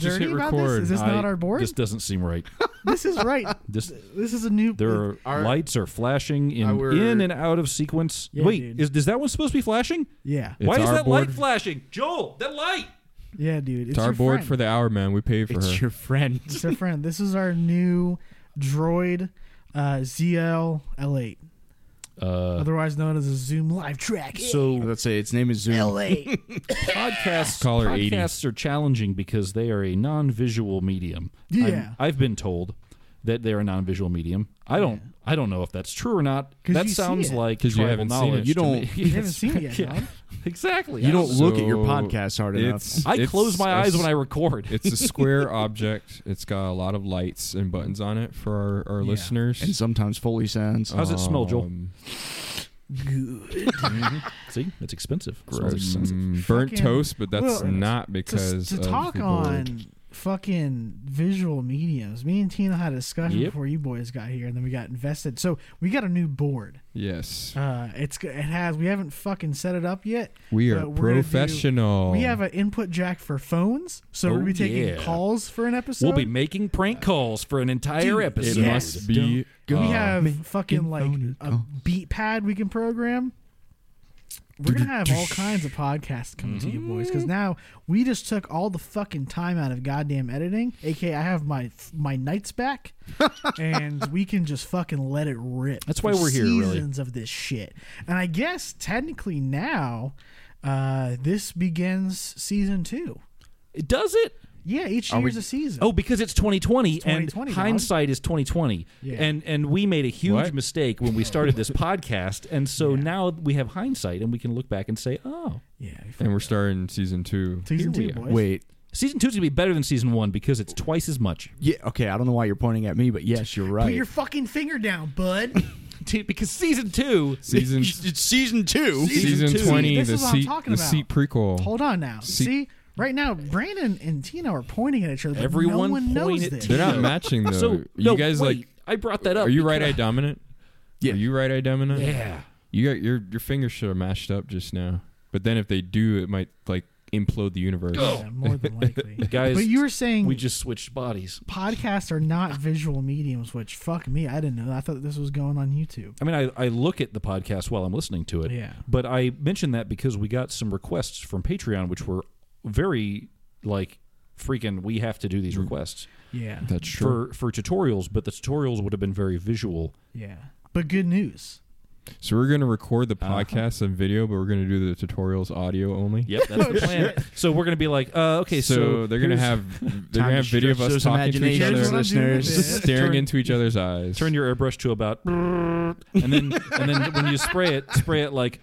just hit dirty about record. this? Is this not our board? This doesn't seem right. This is right. This This is a new. there are lights are flashing in and out of sequence. Yeah, Wait, dude. is that one supposed to be flashing? Yeah. It's Why is our that board. light flashing? Joel, that light. Yeah, dude. It's our your board friend. for the hour, man. We paid for It's her. your friend. It's our friend. This is our new Droid ZL L8, otherwise known as a Zoom Live Track. So Let's say its name is Zoom. L8. Caller 80. podcasts are challenging because they are a non-visual medium. Yeah. I've been told that they're a non-visual medium. I don't know if that's true or not. 'Cause That you see sounds it. like 'Cause you tribal haven't seen knowledge it. You to don't- me. You haven't seen it yet, Yeah. dog. Exactly. You don't look at your So podcast hard enough. I close my eyes when I record. It's a square object. It's got a lot of lights and buttons on it for our Yeah. listeners. And sometimes Foley sounds. How's it smell, Joel? Good. See, it's expensive. It smells expensive. Burnt Fucking- toast, but that's well, not because to of talk the board. on fucking visual mediums. Me and Tina had a discussion Yep. before you boys got here, and then we got invested. So we got a new board. Yes, We haven't fucking set it up yet. we are but we're gonna do- professional. We have an input jack for phones, so we're gonna be taking yeah. calls for an episode. We'll be making prank calls for an entire Dude, episode. It Yes. must be. we have making fucking like phone a calls. beat pad we can program. We're gonna have all kinds of podcasts coming to you boys because now we just took all the fucking time out of goddamn editing. AK, I have my nights back, and we can just fucking let it rip. That's why for we're here, really. Seasons of this shit, and I guess technically now, this begins season 2. Does it? Yeah, each year's a season. Oh, because it's 2020, 2020, and dog. hindsight is 2020. Yeah. And we made a huge What? mistake when we started this podcast, and so now we have hindsight, and we can look back and say, oh, yeah. And we're starting season 2. Season Here we 2, are. boys. Wait. season 2 is going to be better than season 1 because it's twice as much. Yeah. Okay. I don't know why you're pointing at me, but yes, you're right. Put your fucking finger down, bud. Because season 2, Season It's season 2. Season two. 20, This the is what I'm seat, talking the about. seat prequel. Hold on now. See- See, right now, Brandon and Tina are pointing at each other. But Everyone no one knows pointed this. to They're not matching though. so you no, guys wait, like? I brought that up. Are you because- right-eye dominant? Yeah. Are you right-eye dominant? Yeah. You got your fingers should have matched up just now. But then if they do, it might like implode the universe. Yeah, more than likely. Guys, But you were saying we just switched bodies. podcasts are not visual mediums, which fuck me, I didn't know. I thought this was going on YouTube. I mean, I look at the podcast while I'm listening to it. Yeah. But I mentioned that because we got some requests from Patreon, which were very, like, freaking, we have to do these requests Yeah. That's true. for tutorials, but the tutorials would have been very visual. Yeah. But good news. So we're gonna record the podcast and video, but we're gonna do the tutorials audio only. Yep, that's the plan. So we're going to be like, okay, So they're gonna here's- have video of stretch us those talking to each imaginations, other, listeners. staring into each other's eyes. turn your airbrush to about, and then when you spray it like,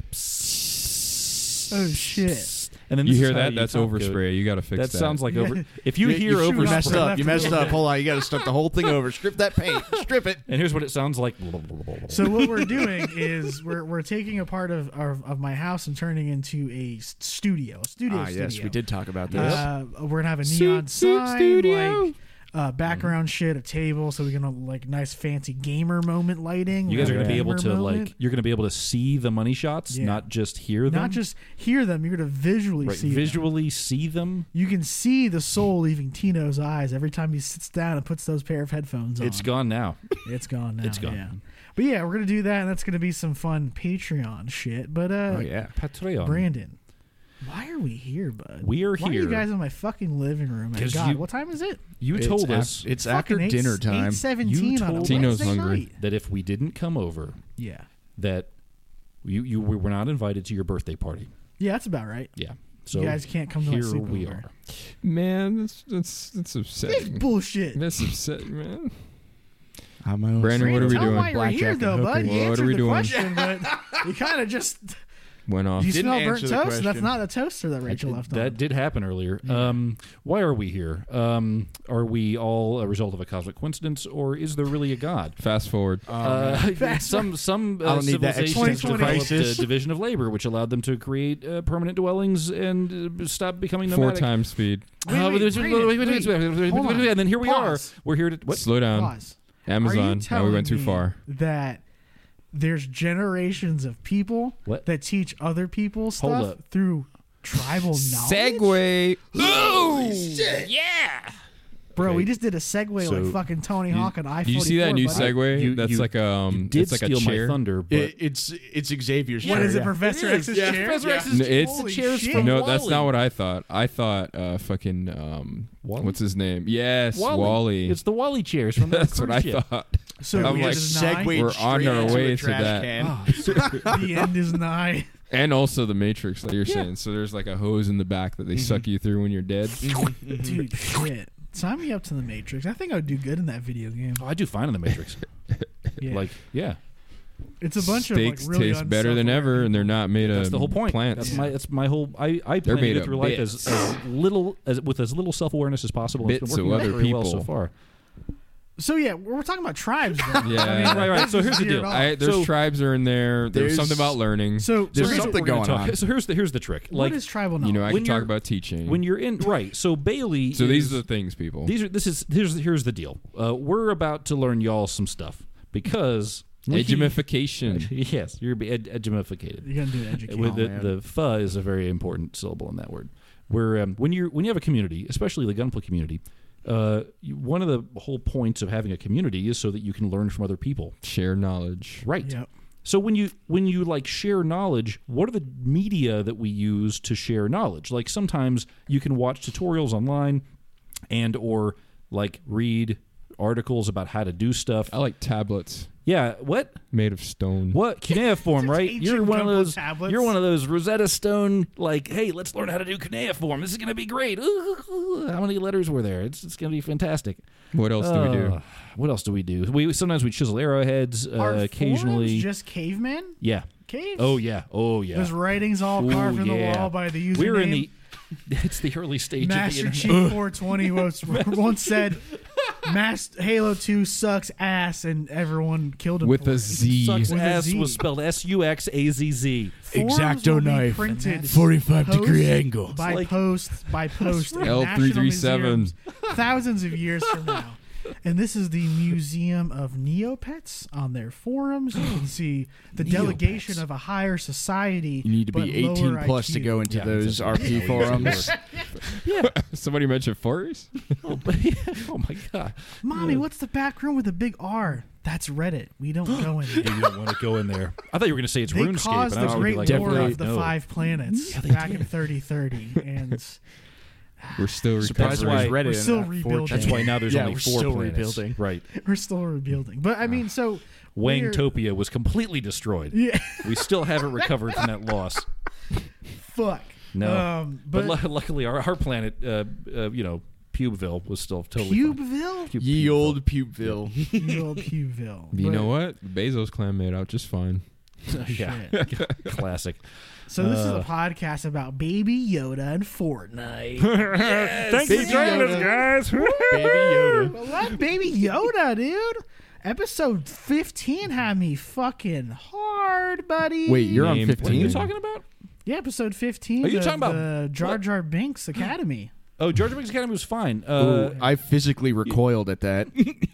Oh, shit. and then You this is hear how that? you That's talk to it. overspray. You got to fix that. That sounds like Yeah. over. If you hear you You messed Overspray. overspray, up. You messed up. Hold on. You got to start the whole thing over. Strip that paint. Strip it. and here's what it sounds like. So what we're doing is we're taking a part of my house and turning into a studio. Ah, yes, we did talk about this. We're gonna have a Suit neon sign, studio. like background shit, a table, so we're gonna like nice fancy gamer moment lighting. You guys are going to be able Gamer to moment. like. You're going to be able to see the money shots, Yeah. not just hear them. not just hear them. You're gonna visually right, see them. visually see them. You can see the soul leaving Tino's eyes every time he sits down and puts those pair of headphones on. It's gone now. It's gone now. It's gone. Yeah. But yeah, we're gonna do that, and that's gonna be some fun Patreon shit. But Oh yeah. Patreon. Brandon, why are we here, bud? We are Why here. are you guys in my fucking living room? And 'Cause God, you- what time is it? You told us It's after Fucking dinner time. 8:17 You on a told Tino's Wednesday hungry. night. that if we didn't come over, Yeah. that you were not invited to your birthday party. Yeah, that's about right. Yeah. So you guys can't come to my here sleepover. we are. Man, that's It's upsetting. bullshit. That's upsetting, man. I'm my own Brandon, what are we Tell doing? why you're Blackjack here, and though, bud. hooker. You What are answered we the doing? question, but you kind of just... Went off. You Didn't smell burnt answer the toast? That's question. not a toaster that Rachel left on. That did happen earlier. Why are we here? Are we all a result of a cosmic coincidence, or is there really a God? Fast forward. Some I don't need that civilizations existential developed a crisis. division of labor, which allowed them to create permanent dwellings and stop becoming 4 nomadic. times speed. Wait, hold on. And then here we Pause. are. We're here to what? Slow down. Pause. Are you Amazon. Now we telling went too me far. that there's generations of people What? that teach other people Hold stuff up. through tribal knowledge. Segway. Bro, we just did a segue So, like fucking Tony Hawk on I-44. Do you see that new buddy. Segway? That's like You did it's like steal a chair. my thunder, but It's Xavier's What chair. is it, Professor X's Yeah. chair? Professor X's No, it's Holy chairs shit. from No, that's Wall-E. not what I thought. I thought fucking Wall-E? what's his name? Yes, Wall-E. Wally. It's the Wally chairs from the That's what I cruise ship. thought. So I'm the like, end is nigh. Segwayed We're on straight our into way a to trash that. can. Oh, so the end is nigh. And also the Matrix, like you're saying. So there's like a hose in the back that they suck you through when you're dead. Dude, shit. Sign me up to the Matrix. I think I would do good in that video game. Oh, I do fine in the Matrix. Yeah. Like, yeah, it's a bunch Steaks of like really taste better than unself-aware ever, and they're people. not made that's of the whole point. plants. That's my whole. I They're plan to made get of through life bits. as little as with as little self awareness as possible. and it's Bits been of working out other very well so people. far. So yeah, we're talking about tribes. Though. Yeah. I mean, Right. So here's the Veered deal. off. There's So- tribes are in there. There's There's- something about learning. So There's here's something what we're gonna going talk- on. So here's the trick. What Like, is tribal knowledge? you know, I when can talk you're- about teaching. when you're in right. So Bailey. so these is- are the things, people. Here's the deal. We're about to learn y'all some stuff because Edumification. Yes, you're edumificated. You're gonna do education. With man. the "fa" is a very important syllable in that word. Where when you have a community, especially the Gunpla community, one of the whole points of having a community is so that you can learn from other people. Share knowledge. Right. Yep. So when you like share knowledge, what are the media that we use to share knowledge? Like sometimes you can watch tutorials online and or like read articles about how to do stuff. I like tablets Yeah, what? made of stone. What cuneiform, right? Ancient You're one of Gunpla those. tablets. You're one of those Rosetta Stone. Like, hey, let's learn how to do cuneiform. This is going to be great. Ooh, how many letters were there? It's going to be fantastic. What else do we do? What else do we do? We sometimes we chisel arrowheads. Are Occasionally, forums just cavemen? yeah. Caves? Oh yeah. Oh yeah. There's writings all Ooh, carved in the yeah. wall by the username. We're in the. It's the early stage Master of the Chief internet. 420 once said, Halo 2 sucks ass, and everyone killed him With for a it. Z. Sucks With a ass Z. was spelled SUXAZZ. Forums X-Acto will be knife. printed 45-degree angle. by like- post in national L337. museums thousands of years from now. And this is the Museum of Neopets. On their forums, you can see the delegation of a higher society. You need to but be 18 lower plus to IQ. go into Yeah, those exactly. RP forums. Somebody mentioned forest? Oh my god. Mommy, what's the back room with a big R? That's Reddit. We don't go in there. You don't want to go in there. I thought you were going to say it's They RuneScape, caused and I the was Great going to be like, War definitely of the no. 5 planets back in 3030, and We're still Surprised That's there's why- Reddit we're in still that rebuilding. 4chan. That's why now there's Yeah, only we're 4 still planets. rebuilding. Right. we're still rebuilding. But I mean, so we're- Wangtopia was completely destroyed. Yeah, We still haven't recovered from that loss. fuck. No. But, luckily, our planet, Pubeville was still totally fine. Pubeville, Ye old Pubeville. Ye old Pubeville. You But- know what? The Bezos clan made out just fine. Yeah. Classic. So this is a podcast about Baby Yoda and Fortnite. Thanks Baby Yoda. guys. Baby Yoda. What, Baby Yoda, dude? Episode 15 had me fucking hard, buddy. Wait, you're on Name- What are you 15? talking about? Yeah, episode 15. Are you of talking about- the Jar what? Jar Binks Academy? Oh, Georgia Binks Academy was fine. Ooh, I physically recoiled at that.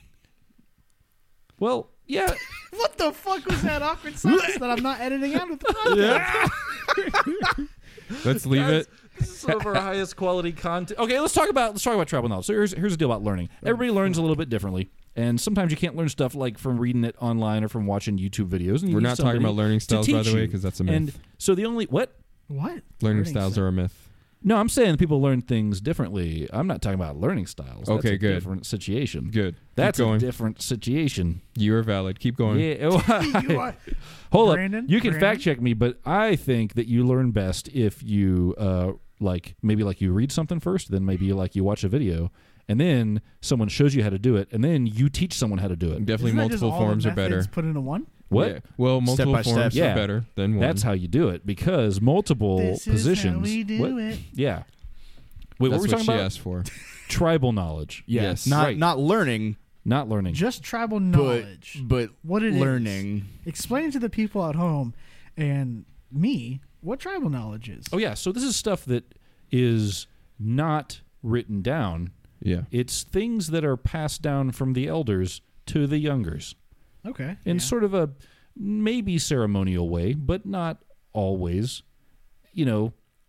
Well, yeah. What the fuck was that awkward silence that I'm not editing out of the podcast? Let's leave it. This is some of our highest quality content. Okay, let's talk about tribal knowledge. So here's the deal about learning. Everybody learns a little bit differently, and sometimes you can't learn stuff like from reading it online or from watching YouTube videos. And you We're need not talking somebody about learning to styles, by teach the way, you. because that's a myth. And so the only what? What? Learning styles are a myth. No, I'm saying people learn things differently. I'm not talking about learning styles. That's Okay, a good. different situation. Good. That's Keep a going. different situation. You are valid. Keep going. Yeah. You are- Hold Brandon? up. You can Brandon? fact check me, but I think that you learn best if you maybe you read something first, then maybe you watch a video, and then someone shows you how to do it, and then you teach someone how to do it. Definitely Isn't that just multiple all the forms are better. methods Put into one. What? Yeah. Well, multiple by step. forms Yeah. are better than one. That's how you do it because multiple This positions. is how we do What? it. Yeah. Wait, That's what were we what talking she about? asked for. Tribal knowledge, Yes. Not Right. not learning, not learning. Just tribal but knowledge. but What it is. learning. Explain to the people at home and me what tribal knowledge is. Oh yeah, so this is stuff that is not written down. Yeah. It's things that are passed down from the elders to the youngers Okay. in yeah. sort of a maybe ceremonial way, but not always.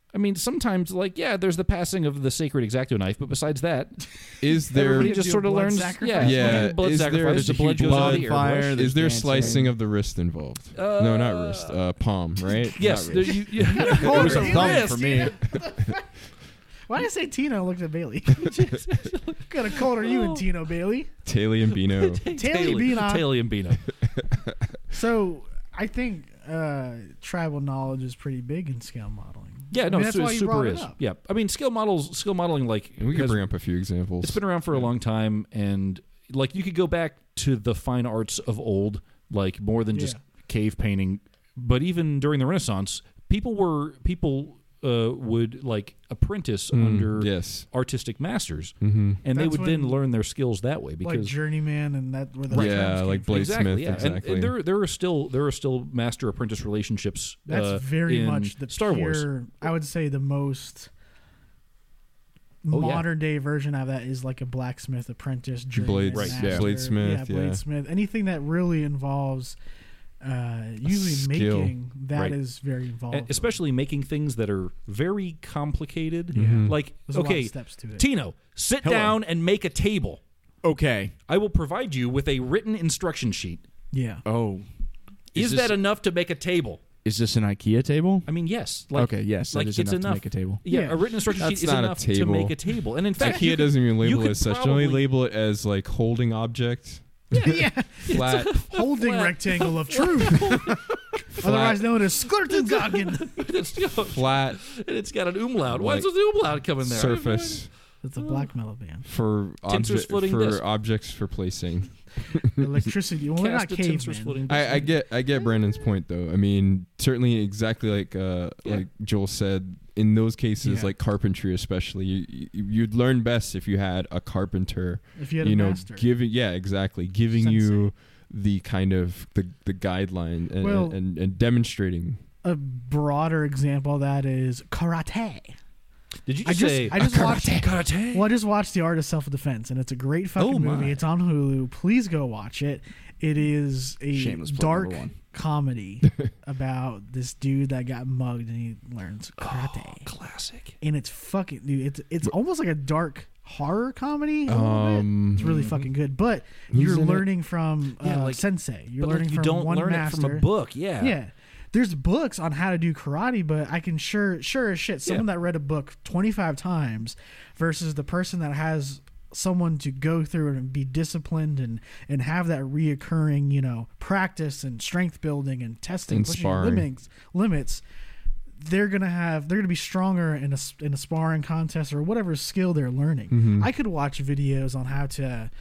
I mean, sometimes, like, yeah, there's the passing of the sacred X-Acto knife, but besides that, Is there everybody just Do a sort of blood learns. sacrifice? Yeah, blood is there sacrifice. The a blood huge goes on blood the fire? airbrush. is there dancing. slicing of the wrist involved? No, not wrist. Palm, right? Yes, Not there, wrist. It was a Wrist. thumb for me. Why did I say Tino looked at Bailey? What kind of cold are you in, Tino Bailey? Taily and Bino. Taily and Bino. So I think tribal knowledge is pretty big in scale modeling. Yeah, no, I mean, that's why you super brought it is. up. Yeah, I mean, scale modeling, like, And we can has- bring up a few examples. it's been around for a long time, and like you could go back to the fine arts of old, like more than just cave painting, but even during the Renaissance, people would like apprentice under yes. artistic masters, Mm-hmm. and they That's would then when- learn their skills that way Like because journeyman and that where the Yeah, terms like came from. Blade exactly, Smith, yeah, exactly. and there are still master apprentice relationships. That's very in much the Star pure, Wars. I would say the most Oh, yeah. modern day version of that is like a blacksmith apprentice, journeyman, Blades- Right, master. yeah. Bladesmith, yeah, yeah. bladesmith. Anything that really involves usually skill. making that is Right. very involved. And especially making things that are very complicated. Mhm. Like, There's a lot of okay, steps to it. Tino, sit Hello. down and make a table. Okay. I will provide you with a written instruction sheet. Yeah. Oh. Is that enough to make a table? Is this an IKEA table? I mean, yes. Like, Okay, yes, like that is it's enough to make a table. Yeah, Yeah. a written instruction That's sheet is not a enough to table. make a table. And in fact, you IKEA could- doesn't even you label could it as such. They only probably- label it as like holding object, yeah. flat, Holding flat- rectangle of truth, otherwise known as Sklurtengagen. it's, you know, flat and it's got an umlaut. Why Like, does the umlaut come in there? surface That's a black metal band. for Tinser's floating disc. objects for placing. Electricity. Well, they're not Cast a Tinser's cavemen. floating I disc. get Brandon's point though. I mean, certainly exactly like Joel said. In those cases, Yeah. like carpentry, especially, you'd learn best if you had a carpenter. If you had a master. giving giving you Sensei. the kind of the guideline and, Well- and demonstrating. A broader example of that is karate. Did you I just just- say I just watched- karate? Well, I just watched The Art of Self-Defense, and it's a great fucking Oh, my. movie. It's on Hulu. Please go watch it. It is a Shameless plug dark number one. comedy about this dude that got mugged and he learns karate. Classic. And it's fucking dude. It's almost like a dark horror comedy. a little bit. It's really fucking good. But Who's you're in it? learning from Yeah, like- sensei. You're But learning like, you from don't one learn master. it from a book. Yeah. Yeah. There's books on how to do karate, but I can sure as shit, someone that read a book 25 times versus the person that has someone to go through and be disciplined and have that reoccurring, practice and strength building and testing, And pushing your sparring. limits. They're gonna be stronger in a sparring contest or whatever skill they're learning. Mhm. I could watch videos on how to,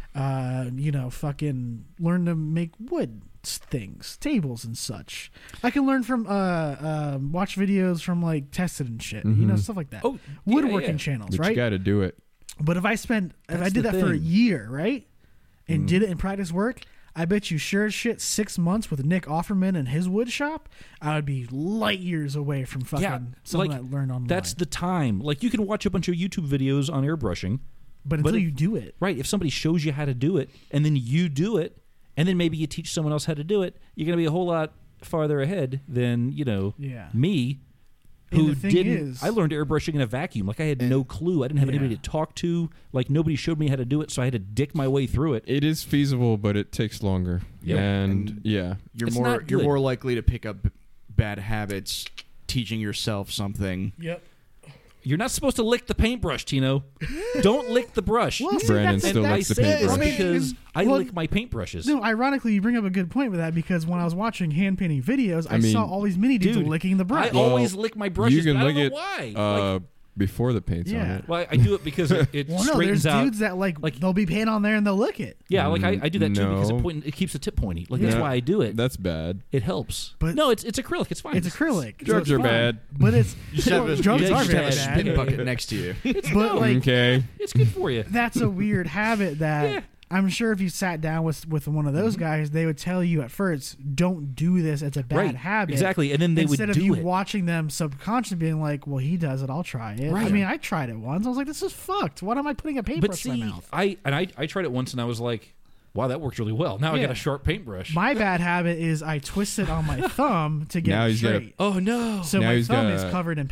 fucking learn to make wood things, tables and such. I can learn from watch videos from like Tested and shit, stuff like that. Oh, woodworking yeah. channels, But right? you got to do it. But if I That's did the that for a thing. year, right, Mm. and did it in practice work, I bet you sure as shit 6 months with Nick Offerman and his wood shop, I would be light years away from fucking Yeah, someone like, that learned online. That's the time. Like, you can watch a bunch of YouTube videos on airbrushing. but until if- you do it, Right. If somebody shows you how to do it and then you do it and then maybe you teach someone else how to do it, you're going to be a whole lot farther ahead than, yeah. me And who the thing didn't. is- I learned airbrushing in a vacuum. Like, I had no clue. I didn't have Yeah. anybody to talk to. Like, nobody showed me how to do it, so I had to dick my way through it. It is feasible, but it takes longer. Yeah. And yeah, You're It's more not you're good. more likely to pick up bad habits teaching yourself something. Yep. You're not supposed to lick the paintbrush, Tino. Don't lick the brush. Well, see, Brandon that's- still and I likes the say this paintbrush. because I Well, lick my paintbrushes. No, ironically, you bring up a good point with that because when I was watching hand painting videos, I mean, saw all these mini dudes dude, licking the brush. I always lick my brushes. you can but I lick don't it know why. Like, before the paint's on Yeah. it. well, I do it because it well, no, there's straightens out. dudes that like they'll be paint on there and they'll lick it. Yeah, like I do that too because No. it keeps the tip pointy. Like that's Yeah. why I do it. That's bad. It helps. But- no, it's acrylic. It's fine. It's acrylic. so Drugs it's are fine. bad. But it's You should have a, drugs you are should have a very spit bad. bucket next to you. But like Okay. It's good for you. that's a weird habit that Yeah. I'm sure if you sat down with one of those guys, they would tell you at first, "Don't do this. It's a bad Right. habit." Exactly. And then they Instead would of do you it. watching them subconsciously being like, "Well, he does it. I'll try it." Right. I mean, I tried it once. I was like, "This is fucked. What am I putting a But paintbrush in see, my mouth?" I tried it once and I was like, wow, that worked really well. Now I Yeah. got a sharp paintbrush. My bad habit is I twist it on my thumb to get Now it he's got a- straight. oh no. So Now my he's thumb got is a- covered in paint.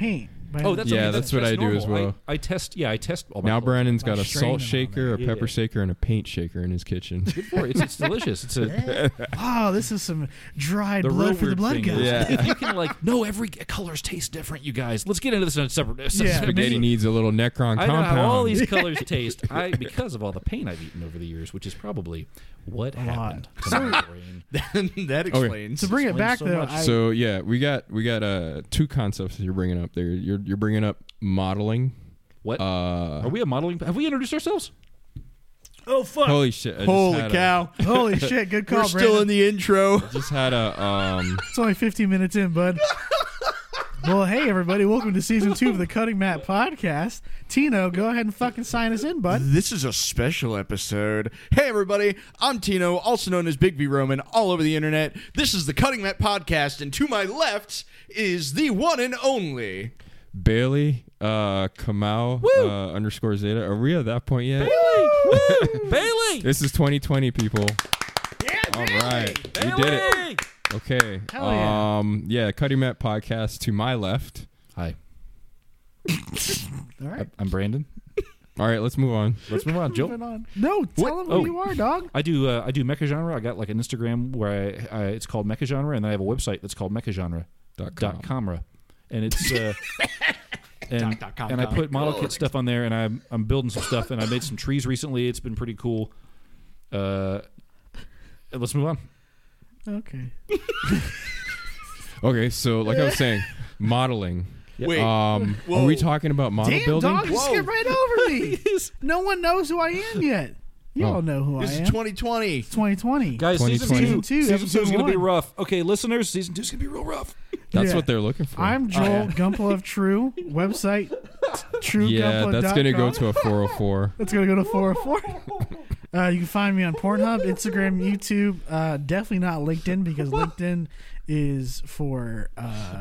Oh, that's Yeah, okay. that's what I do as normal. well. I test. Yeah, I test. All my Now clothes. Brandon's By got a straining salt them on shaker, there. a Yeah, pepper yeah. shaker, and a paint shaker in his kitchen. Good for it. It's delicious. It's a Oh, this is some dried the real blood for the weird blood thing guy. is Yeah. if you can no, every colors taste different. You guys, let's get into this in a separate. Yeah, Spaghetti maybe- needs a little Necron I know compound. how all these colors taste. Because of all the pain I've eaten over the years, which is probably what A lot. happened to my brain. That explains. To bring it back so though, much. So yeah, we got two concepts that you're bringing up there. You're bringing up modeling. What are we a modeling? Have we introduced ourselves? oh fuck! Holy shit! I just Holy had cow. Holy shit! Good call, We're still Brandon. in the intro. Just had a It's only 15 minutes in, bud. Well, hey everybody, welcome to season 2 of the Cutting Mat Podcast. Tino, go ahead and fucking sign us in, bud. This is a special episode. Hey, everybody. I'm Tino, also known as Big V Roman, all over the internet. This is the Cutting Mat Podcast, and to my left is the one and only. Bailey Kamau underscore Zeta. Are we at that point yet? Bailey, woo, Bailey, This is 2020, people. Yeah, All right, Bailey. we did it. Okay. Hell yeah. Yeah, Cutting Mat Podcast to my left. Hi, All right. I'm Brandon. All right, let's move on. Let's move on, Joe. Moving on. No, tell them who Oh. you are, dog. I do mecha genre. I got like an Instagram where I it's called mecha genre, and then I have a website that's called mechagenre.com. And it's and I put model kit stuff on there, and I'm building some stuff, and I made some trees recently. It's been pretty cool. Let's move on. Okay. Okay, so like I was saying, modeling. Wait. Are Whoa. we talking about model Damn, building? dog, you Whoa. skipped right over me. No one knows who I am yet. You Oh. all know who This I is am. 2020. 2020. Guys, 2020. season two is episode going to be 1. rough. Okay, listeners, season 2 is going to be real rough. That's Yeah. what they're looking for. I'm Joel Gumpel of True. Website yeah, that's gonna go to a 404. That's going to go to 404. You can find me on Pornhub, Instagram, YouTube. Definitely not LinkedIn because LinkedIn is for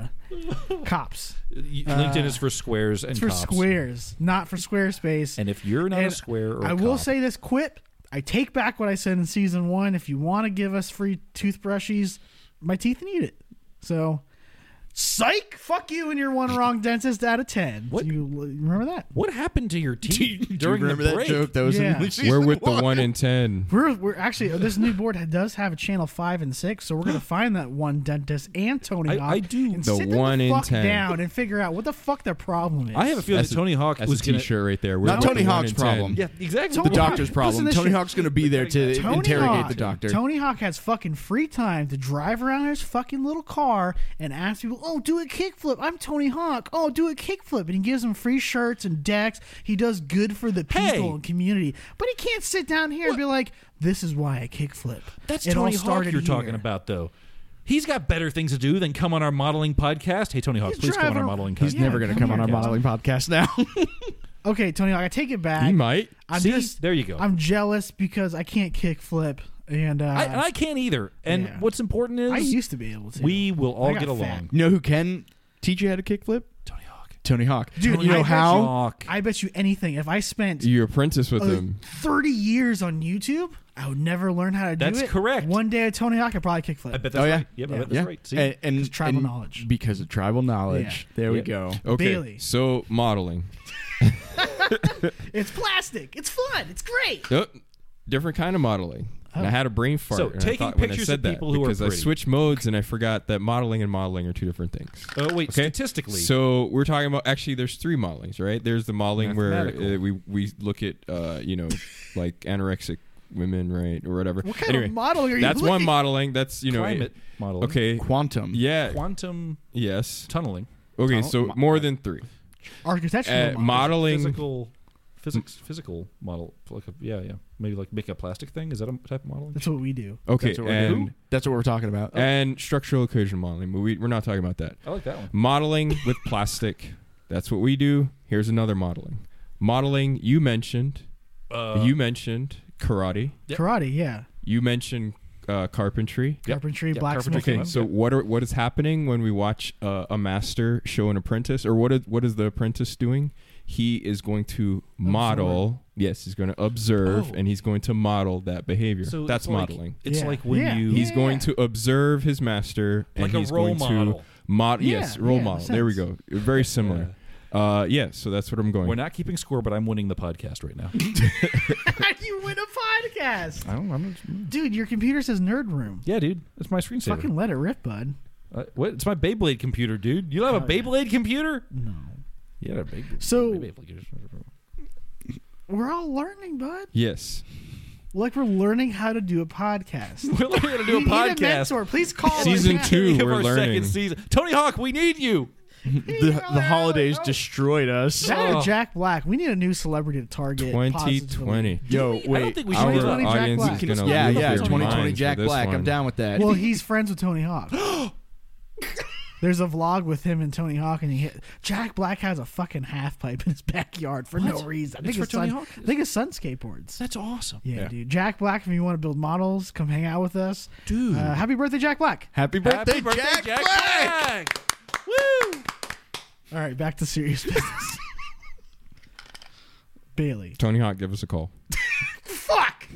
cops. LinkedIn is for squares and It's for cops. squares, not for Squarespace. And if you're not a And square or a I will cop, say this quip. I take back what I said in season 1. If you want to give us free toothbrushes, my teeth need it. So, psych! Fuck you and your one wrong dentist out of 10. What? You remember that? what happened to your Do teeth you during remember the that break? joke? That was Yeah. in season We're with the 1. 1 in 10. We're actually this new board does have a channel 5 and 6, so we're gonna find that one dentist and Tony Hawk. I do. and The sit them 1 the in fuck 10. down and figure out what the fuck their problem is. I have a feeling That's that Tony Hawk That's was a going T-shirt right there. We're Not with Tony the 1 Hawk's in 10. problem. Yeah, exactly. Tony The doctor's Hawk- problem. listen to Tony shit. Hawk's going to be there to Tony interrogate Hawk. the doctor. Tony Hawk has fucking free time to drive around in his fucking little car and ask people, "Oh, do a kickflip. I'm Tony Hawk. Oh, do a kickflip." And he gives them free shirts and decks. He does good for the people Hey. and community. But he can't sit down here and be like, "This is why I kickflip." That's It all Tony Hawk started you're here. talking about, though. He's got better things to do than come on our modeling podcast. Hey, Tony Hawk, He's please come on our driving- modeling He's podcast. never going to come on our modeling podcast now. Okay, Tony Hawk, I take it back. He might. I'm See? just There you go. I'm jealous because I can't kickflip, and I can't either. And Yeah. what's important is I used to be able to. we will all I got get fat. along. You know who can teach you how to kickflip? Tony Hawk. Tony Hawk. Dude, you I know bet how? Hawk. I bet you anything. If I spent You apprentice with him. 30 years on YouTube, I would never learn how to do it. That's correct. One day at Tony Hawk, I'd probably kickflip. I bet that's Oh, yeah? right. Yep, I Yeah. bet that's right. See? And tribal knowledge. Because of tribal knowledge. There we Yep. go. Okay, Bailey. so modeling. It's plastic. It's fun. It's great. Nope. Different kind of modeling. And I had a brain fart. So, and I taking thought when I pictures said of that people who are because I pretty. switched modes and I forgot that modeling and modeling are two different things. Wait, Okay. statistically. So we're talking about actually. There's 3 modelings, right? There's the modeling where Mathematical. we look at like anorexic women, right, or whatever. What kind anyway, of modeling are you that's one looking- modeling. That's climate modeling. Okay. Quantum. Yeah. Quantum Yes. tunneling. Okay. So more than 3. Architectural Modeling. Physical model. Yeah. Maybe like make a plastic thing. Is that a type of modeling? That's what we do. Okay. That's what we're doing. And That's what we're talking about. and structural equation modeling, but we're not talking about that. I like that one. Modeling with plastic. That's what we do. Here's another modeling. Modeling. You mentioned karate. Yep. Karate, yeah. You mentioned carpentry. Carpentry, Yep, blacksmithing. carpentry. Okay, so what is happening when we watch a master show an apprentice, or what is the apprentice doing? He is going to model. Yes, he's going to observe, Oh. and he's going to model that behavior. So That's it's like- modeling. It's Yeah. like when Yeah. you He's going to observe his master, and like a he's role going model. to model. Yeah, Yes, role yeah, model. There we go. Very similar. Yeah, so that's what I'm going. We're not keeping score, but I'm winning the podcast right now. You win a podcast. I'm Dude, your computer says Nerd Room. yeah, dude. That's my screensaver. Fucking let it rip, bud. What? It's my Beyblade computer, dude. You don't have a Beyblade computer? No. Yeah, a Beyblade. So- Beyblade. We're all learning, bud. Yes. Like we're learning how to do a podcast. We're learning how to do a We need a podcast. mentor. Please call us. Season now. 2, Of we're our learning. second season. Tony Hawk, we need you. The holidays destroyed us. That Oh. or Jack Black. We need a new celebrity to target. 2020. Yo, I don't wait. think we should Our do that. 2020 Jack audience Black. is going to Yeah, lose yeah. their 2020 minds Jack for this Black. one. I'm down with that. Well, he's friends with Tony Hawk. There's a vlog with him and Tony Hawk, and Jack Black has a fucking half pipe in his backyard for no reason. I It's think for his Tony son. Hawk? I think his son skateboards. That's awesome. Yeah, dude. Jack Black, if you want to build models, come hang out with us. Dude. Happy birthday, Jack Black. Happy birthday, Jack Black! Woo! All right, back to serious business. Bailey. Tony Hawk, give us a call. Fuck!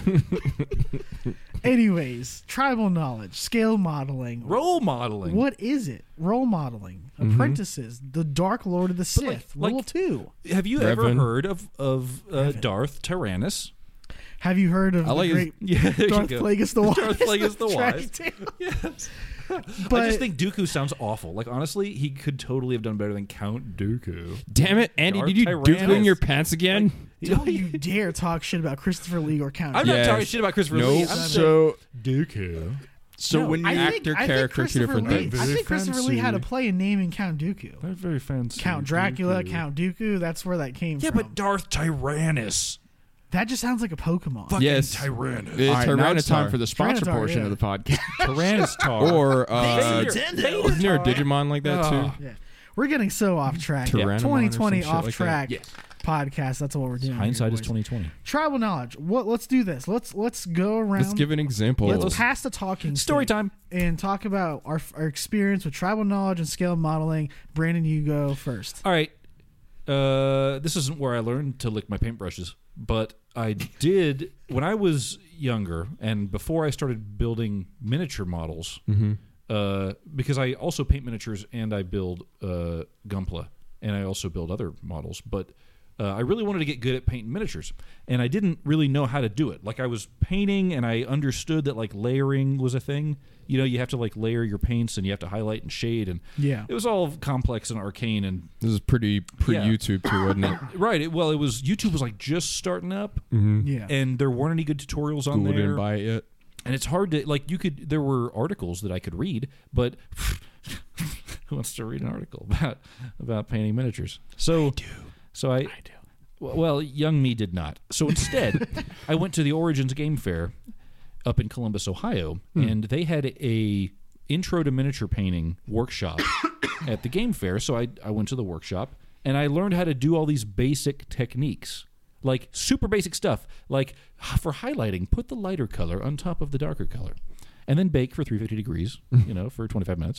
Anyways, tribal knowledge, scale modeling. Role modeling. What is it? Role modeling. Apprentices. The Dark Lord of the Sith. like- Rule 2. Have you ever Revan. heard of Darth Tyrannus? Have you heard of I like the his- great Yeah, there Darth you go. Plagueis the Wise? Darth Plagueis the Trash Wise. tale. Yes. But I just think Dooku sounds awful. Like, honestly, he could totally have done better than Count Dooku. Damn it, Andy, Darth did you Tyrannus. Dooku in your pants again? don't you dare talk shit about Christopher Lee or Count. I'm Yes. not talking shit about Christopher Nope. Lee. I'm So, Dooku. No, when you Actor, character, two different Lee, things. I think Very Christopher Lee had a fancy. play in naming Count Dooku. They're very fancy. Count Dracula, Dooku. Count Dooku. That's where that came Yeah, from. but Darth Tyrannus. That just sounds like a Pokemon. Fucking Yes. Tyrannus. all right, now it's time Tyrannosaur. for the sponsor Tyranitar, portion yeah. of the podcast. Tyrannostar. Or, Vader. isn't there a Digimon like that, too? Yeah. We're getting so off track. Tyrannomon or 2020 some shit off like track that. podcast. That's what we're doing. Hindsight here, is boys. 2020. Tribal knowledge. Let's do this. Let's go around. Let's give an example. Let's pass the talking Story stick time. and talk about our experience with tribal knowledge and scale modeling. Brandon, you go first. All right. This isn't where I learned to lick my paintbrushes, but I did when I was younger and before I started building miniature models. Because I also paint miniatures and I build Gunpla, and I also build other models. But I really wanted to get good at painting miniatures, and I didn't really know how to do it. Like, I was painting, and I understood that, like, layering was a thing. You know, you have to, like, layer your paints, and you have to highlight and shade, and Yeah. it was all complex and arcane, and This is pretty pre-YouTube, too, wasn't it? right. It was YouTube was like just starting up, Yeah. and there weren't any good tutorials on Google there. didn't buy it yet. And it's hard to, like, there were articles that I could read, but who wants to read an article about painting miniatures? So I do. Well, young me did not. So instead, I went to the Origins Game Fair up in Columbus, Ohio, and they had a intro to miniature painting workshop at the game fair. So I went to the workshop and I learned how to do all these basic techniques. Like super basic stuff, like for highlighting, put the lighter color on top of the darker color, and then bake for 350 degrees, for 25 minutes.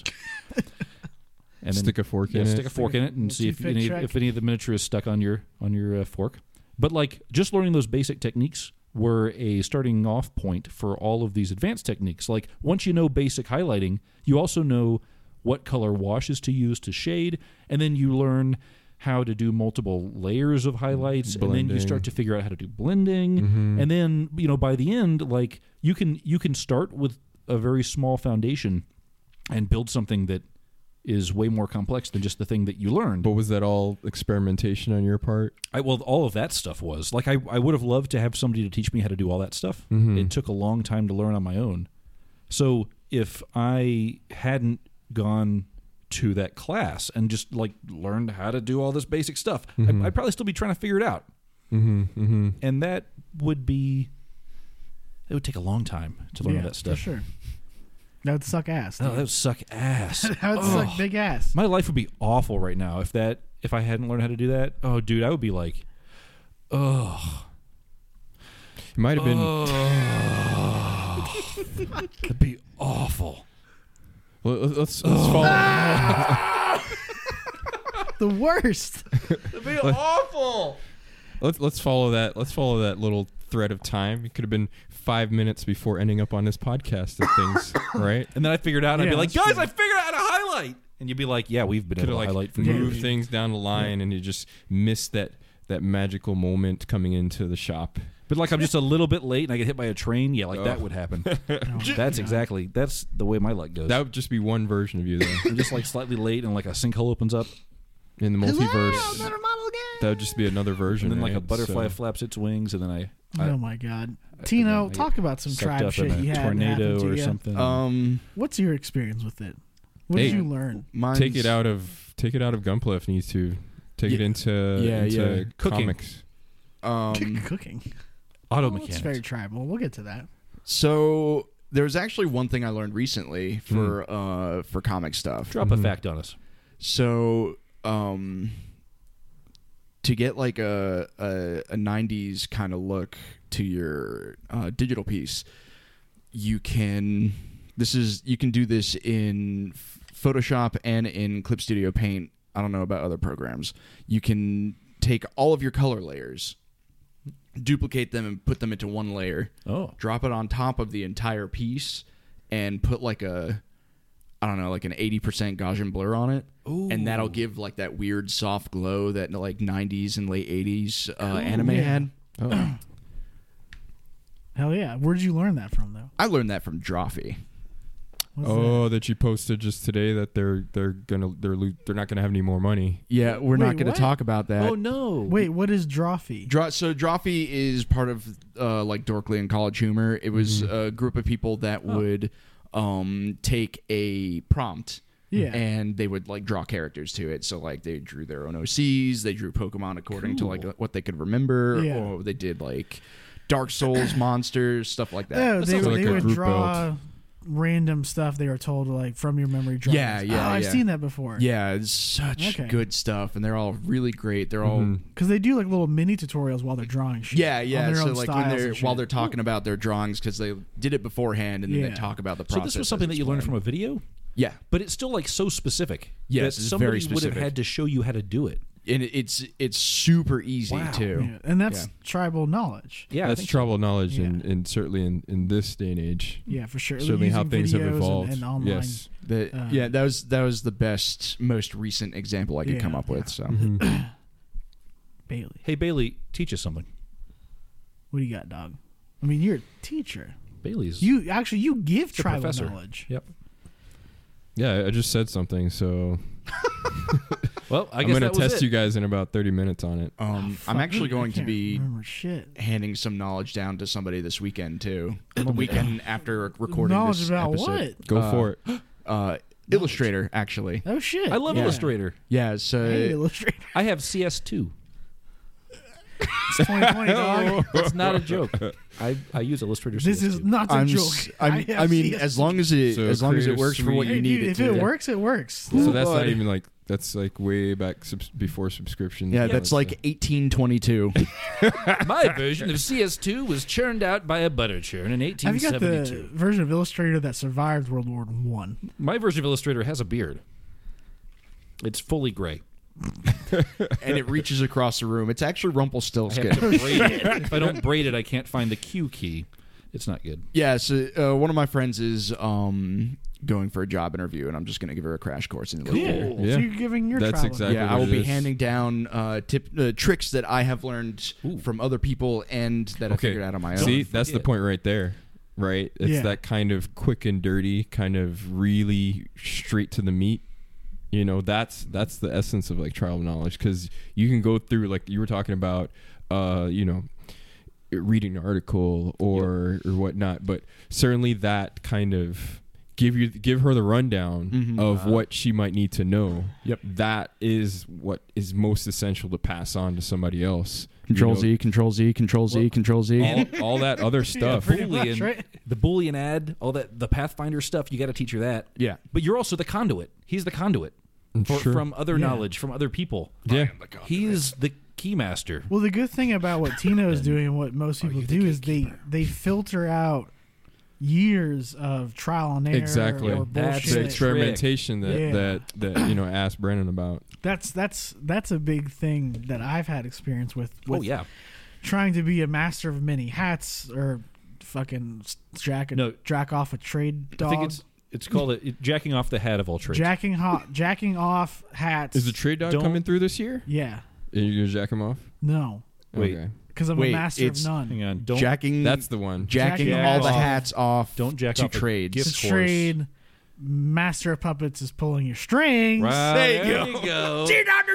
And Stick a fork in it. Stick a fork in it, and see if Toothpick any, check. if any of the miniature is stuck on your fork. But like just learning those basic techniques were a starting off point for all of these advanced techniques. Like once you know basic highlighting, you also know what color washes to use to shade, and then you learn how to do multiple layers of highlights, and then you Blending. start to figure out how to do blending, and then by the end, like you can start with a very small foundation and build something that is way more complex than just the thing that you learned. But was that all experimentation on your part? Well, all of that stuff was like I would have loved to have somebody to teach me how to do all that stuff. It took a long time to learn on my own. So if I hadn't gone to that class and just like learned how to do all this basic stuff, I'd probably still be trying to figure it out. And that would take a long time to learn all that stuff. For sure. That would suck ass. Oh, dude. that would suck ass. That would suck big ass. My life would be awful right now if I hadn't learned how to do that. Oh, dude, I would be like, oh. It might have been. It'd be awful. Well, let's follow. The worst. It'd be awful. Let's follow that. Let's follow that little thread of time. It could have been 5 minutes before ending up on this podcast of things, right? And then I figured out, and I'd Yeah, be like, that's guys, true. I figured out how to highlight. And you'd be like, yeah, we've been Could able have to like highlight from move here. things down the line, and you just miss that magical moment coming into the shop. But like I'm just a little bit late and I get hit by a train, yeah, like that would happen. That's the way my luck goes. That would just be one version of you, though. I'm just like slightly late and like a sinkhole opens up, In the multiverse, Another model again. that would just be another version. and then like a right? butterfly So- flaps its wings, and then I Oh my God, Tino, I talk about some sucked tribe up shit in you a had tornado happen to or you. something. What's your experience with it? What Hey. did you learn? Mine's, take it out of Gunpla if needs to. Take it into Cooking. comics. Cooking. Auto Well, it's mechanics. very tribal. We'll get to that. So there's actually one thing I learned recently for comic stuff. Drop a fact on us. So to get like a 90s kind of look to your digital piece, you can do this in Photoshop and in Clip Studio Paint. I don't know about other programs. You can take all of your color layers, duplicate them, and put them into one layer. Oh. Drop it on top of the entire piece, and put like an 80% Gaussian blur on it. Ooh. And that'll give like that weird soft glow that like 90s and late 80s anime Yeah. had. Oh. Hell yeah. Where'd you learn that from, though? I learned that from Drawfee. What's Oh, that you posted just today that they're not gonna have any more money. Yeah, we're not Wait, going what? to talk about that. Oh no. that? Wait, what is Drawfee? So Drawfee is part of like Dorkly and College Humor. It was a group of people that would take a prompt. Yeah. And they would like draw characters to it. So like they drew their own OCs, they drew Pokemon according to like what they could remember, Yeah. or they did like Dark Souls monsters, stuff like that. Oh, That they, sounds like they a would group draw random stuff they were told, like, from your memory drawings. Yeah, yeah, Oh, I've yeah. seen that before. Yeah, it's such Okay. good stuff, and they're all really great. They're all Because they do, like, little mini tutorials while they're drawing shit. yeah. on their So own like when styles they're and while shit. they're talking about their drawings, because they did it beforehand, and then Yeah. they talk about the So process. this was something as that you it's learned from planned. a video, Yeah, but it's still like so specific. Yes, that it's somebody very would have specific. had to show you how to do it. and it's super easy Wow. too. Yeah, and that's Yeah. tribal knowledge. Yeah, That's trouble knowledge, Yeah. and certainly in this day and age, Yeah, for sure. certainly how Using things have videos and- evolved. And online. Yes. Yeah, that was the best, most recent example I could Yeah. come up with. So Bailey, Hey Bailey, teach us something. what do you got, dog? I mean, you're a teacher. Bailey's You give the tribal professor. knowledge. Yep. Yeah, I just said something, so Well, I I'm guess gonna that was test it. you guys in about 30 minutes on it. I'm Fuck, actually I going to can't be remember shit. handing some knowledge down to somebody this weekend too. The weekend after recording Knowledge this about episode. what? Go for it. Illustrator, actually. Oh shit! I love Yeah. Illustrator. Yeah, so Hey, Illustrator. I have CS2. It's 2020, dog. That's not a joke. I use Illustrator. This is CS2. not a I'm joke. s- I'm- have I mean, CS2. as long as it So as long as it Creative works for what Suite. you Hey, need dude, it if to. it works, it works. So that's bud. not even like that's like way back before subscriptions. Yeah, that's like 1822. My version of CS2 was churned out by a butter churn in Have you got the 1872. version of Illustrator that survived World War One? My version of Illustrator has a beard. It's fully gray. And it reaches across the room. It's actually I have Rumpelstiltskin. to braid it. If I don't braid it, I can't find the Q key. It's not good. Yeah, so one of my friends is going for a job interview, and I'm just going to give her a crash course in Illustrator. Cool. Yeah. So you're giving your That's tribal exactly Yeah, what I will it be is. handing down tricks that I have learned from other people and that I figured out on my own. See, that's the forget. point right there, right? It's Yeah. that kind of quick and dirty, kind of really straight to the meat. You know, that's the essence of like tribal knowledge, because you can go through, like you were talking about, reading an article or whatnot, but certainly that kind of give her the rundown of what she might need to know. Yep. That is what is most essential to pass on to somebody else. Control You know, Z, Control Z, Control Z, Control Z. all that other stuff. pretty much, Boolean, right? the Boolean add, all that, the Pathfinder stuff. You got to teach her that. Yeah. But you're also the conduit. He's the conduit Sure. from other Yeah. knowledge, from other people. Yeah. He's the keymaster. Well, the good thing about what Tino is doing and what most people you the do is they filter out years of trial and error Exactly. or That's The bullshit. it. experimentation Yeah. that asked Brennan about. That's a big thing that I've had experience with. Oh yeah. Trying to be a master of many hats or fucking jack No. off a trade dog. I think It's called jacking off the hat of all trades. Jacking off hats. Is the trade dog Don't- coming through this year? Yeah. Are you gonna jack him off? No. Wait. Okay. Because I'm Wait, a master of it's- none. Hang on. Don't Jacking That's the one. jacking Jacking all the off. hats off. Don't jack to off a trades. gift It's a horse. trade. Master of Puppets is pulling your strings. Wow, There you go.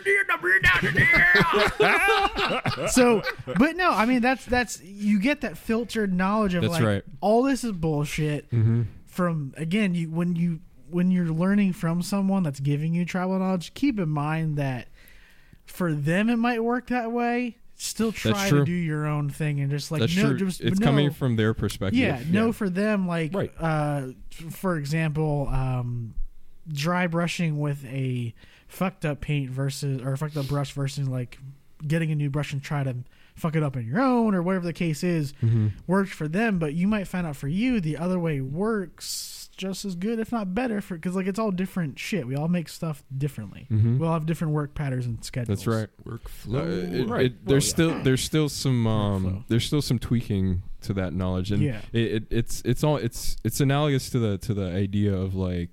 So, but no, I mean that's you get that filtered knowledge of That's like right. all this is bullshit. Mm-hmm. From again, when you're learning from someone that's giving you tribal knowledge, keep in mind that for them it might work that way. Still try true. to do your own thing and just like That's no, true. just It's no. coming from their perspective. Yeah, no, for them, like, Right. for example, dry brushing with a fucked up paint versus, or fucked up brush versus, like, getting a new brush and try to fuck it up on your own or whatever the case is, works for them, but you might find out for you the other way works just as good, if not better, because, like, it's all different shit. We all make stuff differently. We all have different work patterns and schedules. That's right. Workflow. Right. There's Well, still some Workflow. there's still some tweaking to that knowledge, and Yeah. it's analogous to the idea of like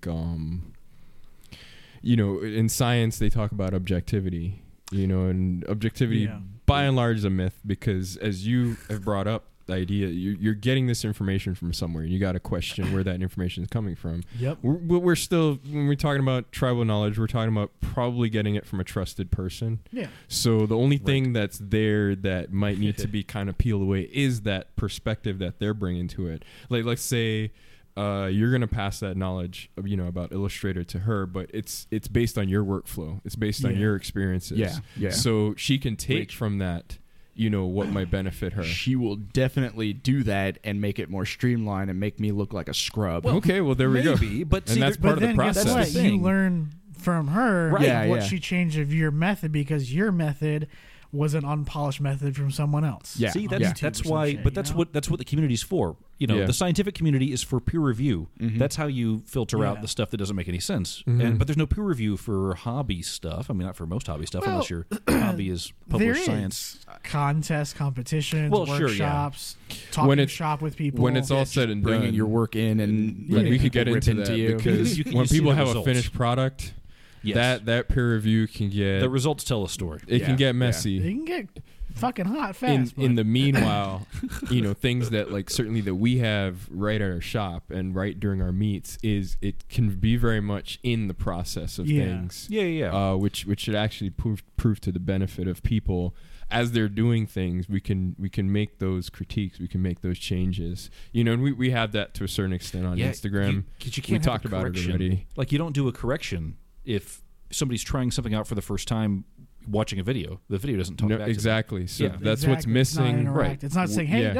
in science they talk about objectivity, and objectivity Yeah. by and large is a myth, because as you have brought up the idea, you're getting this information from somewhere, and you got to question where that information is coming from. Yep. We're still, when we're talking about tribal knowledge, we're talking about probably getting it from a trusted person. Yeah. So the only thing that's there that might need to be kind of peeled away is that perspective that they're bringing to it. Like, let's say you're going to pass that knowledge, about Illustrator to her, but it's based on your workflow. It's based on Yeah. your experiences. Yeah. So she can take Which- from that, what might benefit her. She will definitely do that and make it more streamlined and make me look like a scrub. Okay, well, there we go. Maybe, but And see, that's there- part But of the then guess process. what? That's the You thing. learn from her Right. Yeah, what yeah. she changed of your method because your method was an unpolished method from someone else. Yeah. See, on that's YouTube that's or some why, shit, but you that's know? what the community's for. Yeah. The scientific community is for peer review. That's how you filter out Yeah. the stuff that doesn't make any sense. Mhm. But there's no peer review for hobby stuff. I mean, not for most hobby stuff, Well, unless your hobby is There published is science. contests, competitions, Well, sure, yeah. workshops, talking When it's- shop with people. When it's all said and bringing done, your work in and like, letting we could people get rip into that you. because You can- when you see people the have results. a finished product, Yes. that peer review can get The results tell a story. it can Yeah, get yeah. messy. you can get fucking hot In fast. in the meanwhile, things that like certainly that we have right at our shop and right during our meets is it can be very much in the process of Yeah. things. Yeah. Which should actually prove to the benefit of people as they're doing things. We can make those critiques, we can make those changes, and we have that to a certain extent on Instagram. Because you We can't have talked a about it correction. already. Like, you don't do a correction if somebody's trying something out for the first time watching a video. The video doesn't talk No, back to them. exactly. So Yeah. that's what's Exactly. It's not missing. interact. It's not saying, hey, Yeah. no.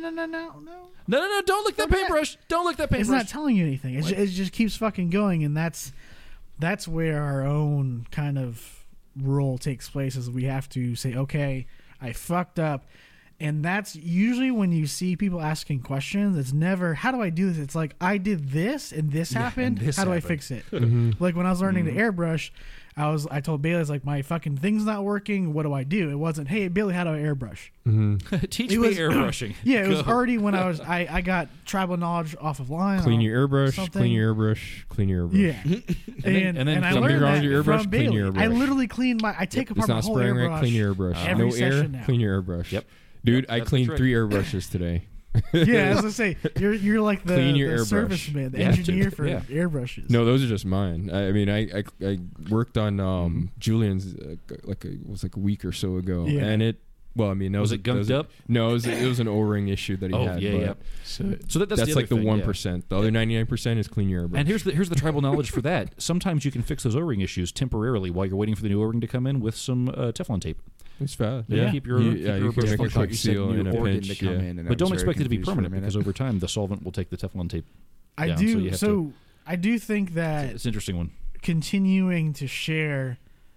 No, don't lick that paintbrush. Don't lick that It's paintbrush. not telling you anything. It just keeps fucking going, and that's where our own kind of role takes place. Is we have to say, okay, I fucked up, and that's usually when you see people asking questions. It's never, how do I do this? It's like, I did this and this happened. and this How do I happened. fix it? Like when I was learning to airbrush, I told Bailey, I was like, my fucking thing's not working. What do I do? It wasn't, hey Bailey, how do I airbrush? Teach It me was- airbrushing. Yeah, it was Go. already when I got tribal knowledge off of line. Clean your airbrush, something. clean your airbrush, clean your airbrush. Yeah, and then I something learned wrong that with your airbrush, from clean Bailey. your I airbrush. literally clean I take It's apart my not whole spraying airbrush. right, clean your airbrush. Every No session air, now. clean your airbrush. Yep. Dude, Yep, I that's cleaned right. 3 airbrushes today. Yeah, I was gonna say you're like the, Clean your the airbrush. service man, the You have to. engineer for Yeah. airbrushes. No, those are just mine. I mean, I worked on Julian's it was like a week or so ago, Yeah. and it. Well, I mean, that Was was it gunked up? No, it was an O-ring issue that he Oh, had. yeah, but yeah. So that's That's the like other the thing, 1%. The other 99% is clean your airbrush. And here's the tribal knowledge for that. Sometimes you can fix those O-ring issues temporarily while you're waiting for the new O-ring to come in with some Teflon tape. it's fast. Yeah. Yeah, Keep your- keep your you can brush make a functional. quick seal in a pinch. Yeah. But don't expect it to be permanent because over time the solvent will take the Teflon tape I down. do. So you have So I do think that it's an interesting one. continuing to share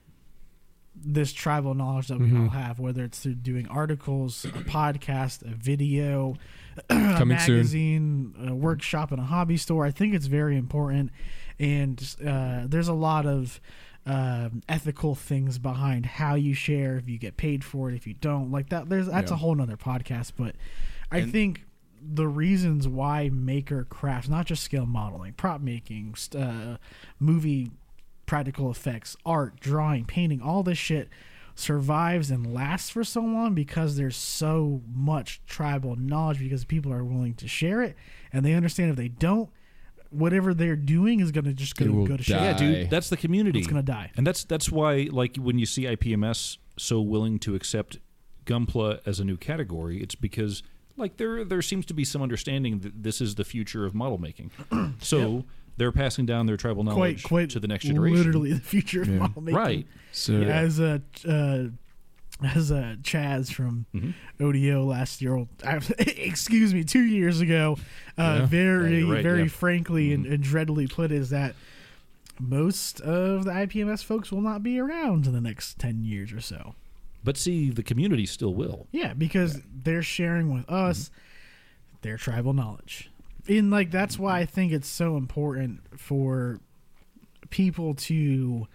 this tribal knowledge that we all have, whether it's through doing articles, a podcast, a video, a Coming soon. magazine, a workshop in a hobby store, I think it's very important. And there's a lot of ethical things behind how you share, if you get paid for it, if you don't, like that. That's a whole nother podcast. But I think the reasons why maker crafts, not just scale modeling, prop making, movie practical effects, art, drawing, painting, all this shit survives and lasts for so long because there's so much tribal knowledge, because people are willing to share it, and they understand if they don't, whatever they're doing is going to just go to shit. Yeah, dude, that's the community. It's going to die. And that's why, like, when you see IPMS so willing to accept Gunpla as a new category, it's because, like, there seems to be some understanding that this is the future of model making. So they're passing down their tribal knowledge quite to the next generation. Literally the future of model making. Right. So As Chaz from ODO last year, 2 years ago, very frankly and dreadily put, is that most of the IPMS folks will not be around in the next 10 years or so. But see, the community still will. Yeah, because they're sharing with us their tribal knowledge. And, like, that's why I think it's so important for people to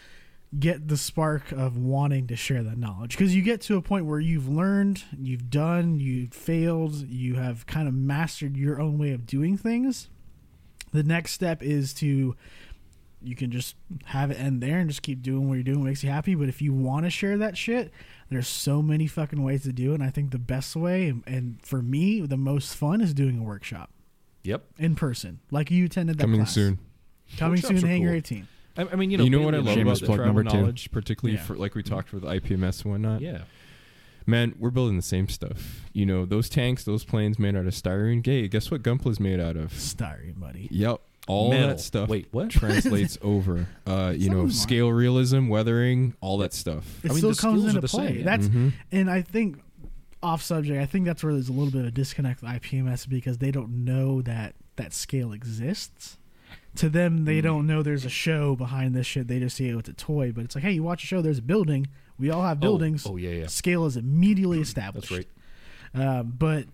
get the spark of wanting to share that knowledge, because you get to a point where you've learned, you've done, you've failed, you have kind of mastered your own way of doing things. The next step is you can just have it end there and just keep doing what you're doing, what makes you happy. But if you want to share that shit, there's so many fucking ways to do it. And I think the best way, and for me the most fun, is doing a workshop. Yep. In person, like you attended that Coming class. soon. Coming Workshops soon, are Hangar cool. 18. I mean, You know what I love Shameless about the plug tribal number 2. knowledge, particularly Yeah. for, like we talked with IPMS and whatnot. Yeah. Man, we're building the same stuff. You know, those tanks, those planes made out of styrene. Gay, guess what Gunpla's made out of? Styrene, buddy. Yep. All Metal. that stuff Wait, what? translates over. Scale realism, weathering, all that stuff. It I mean, still the comes skills are into the play. same, yeah. That's Mhm. and I think off subject. I think that's where there's a little bit of a disconnect with IPMS, because they don't know that scale exists. To them, they don't know there's a show behind this shit. They just see it with a toy. But it's like, hey, you watch a show, there's a building. We all have buildings. Oh, yeah. Scale is immediately established. That's right. But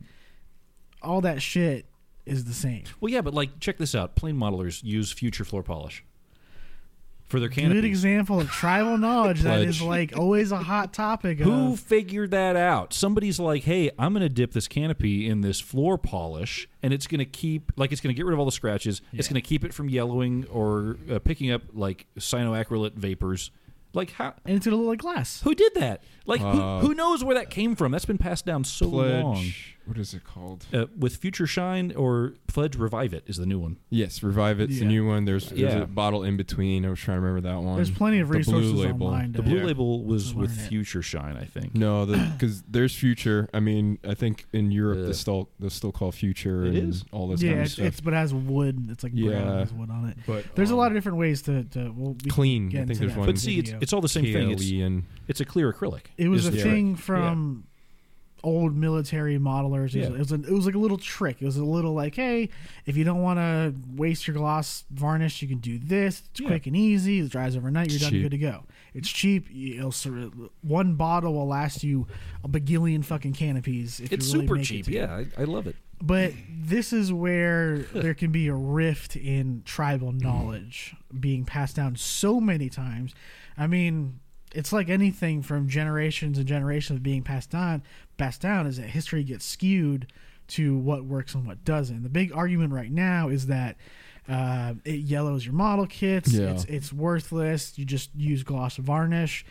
all that shit is the same. Well, yeah, but, like, check this out. Plane modelers use future floor polish for their canopies. Good example of tribal knowledge that is, Pledge. like, always a hot topic. Who of, figured that out? Somebody's like, hey, I'm going to dip this canopy in this floor polish, and it's going to it's going to get rid of all the scratches. It's going to keep it from yellowing or picking up, like, cyanoacrylate vapors. Like, how? and it's going to look like glass. Who did that? Like, who knows where that came from? That's been passed down so long. Pledge. What is it called? With Future Shine or Pledge Revive It is the new one. Yes, Revive It's the Yeah. new one. There's Yeah. a bottle in between. I was trying to remember that one. There's plenty of The Blue resources Label. online. The Blue Yeah. Label was To with learn it. Future Shine, I think. No, because there's Future. I mean, I think in Europe Ugh. they still call Future It and is? all this Yeah, kind of it's, stuff. but it has wood. It's like brown, Yeah. has wood on it. But There's a lot of different ways to we can clean. get I think into there's that one. But see, it's all the same thing. KLE and It's a clear acrylic. It was a is the thing trick. from old military modelers. Yeah. It was like a little trick. It was a little like, hey, if you don't want to waste your gloss varnish, you can do this. It's Yeah. quick and easy. It dries overnight. You're It's done. cheap. Good to go. It's cheap. One bottle will last you a bagillion fucking canopies. If It's you really super make cheap. It to. Yeah, I love it. But this is where there can be a rift in tribal knowledge being passed down so many times. I mean, it's like anything from generations and generations being passed down is that history gets skewed to what works and what doesn't. The big argument right now is that it yellows your model kits. Yeah. It's worthless. You just use gloss varnish.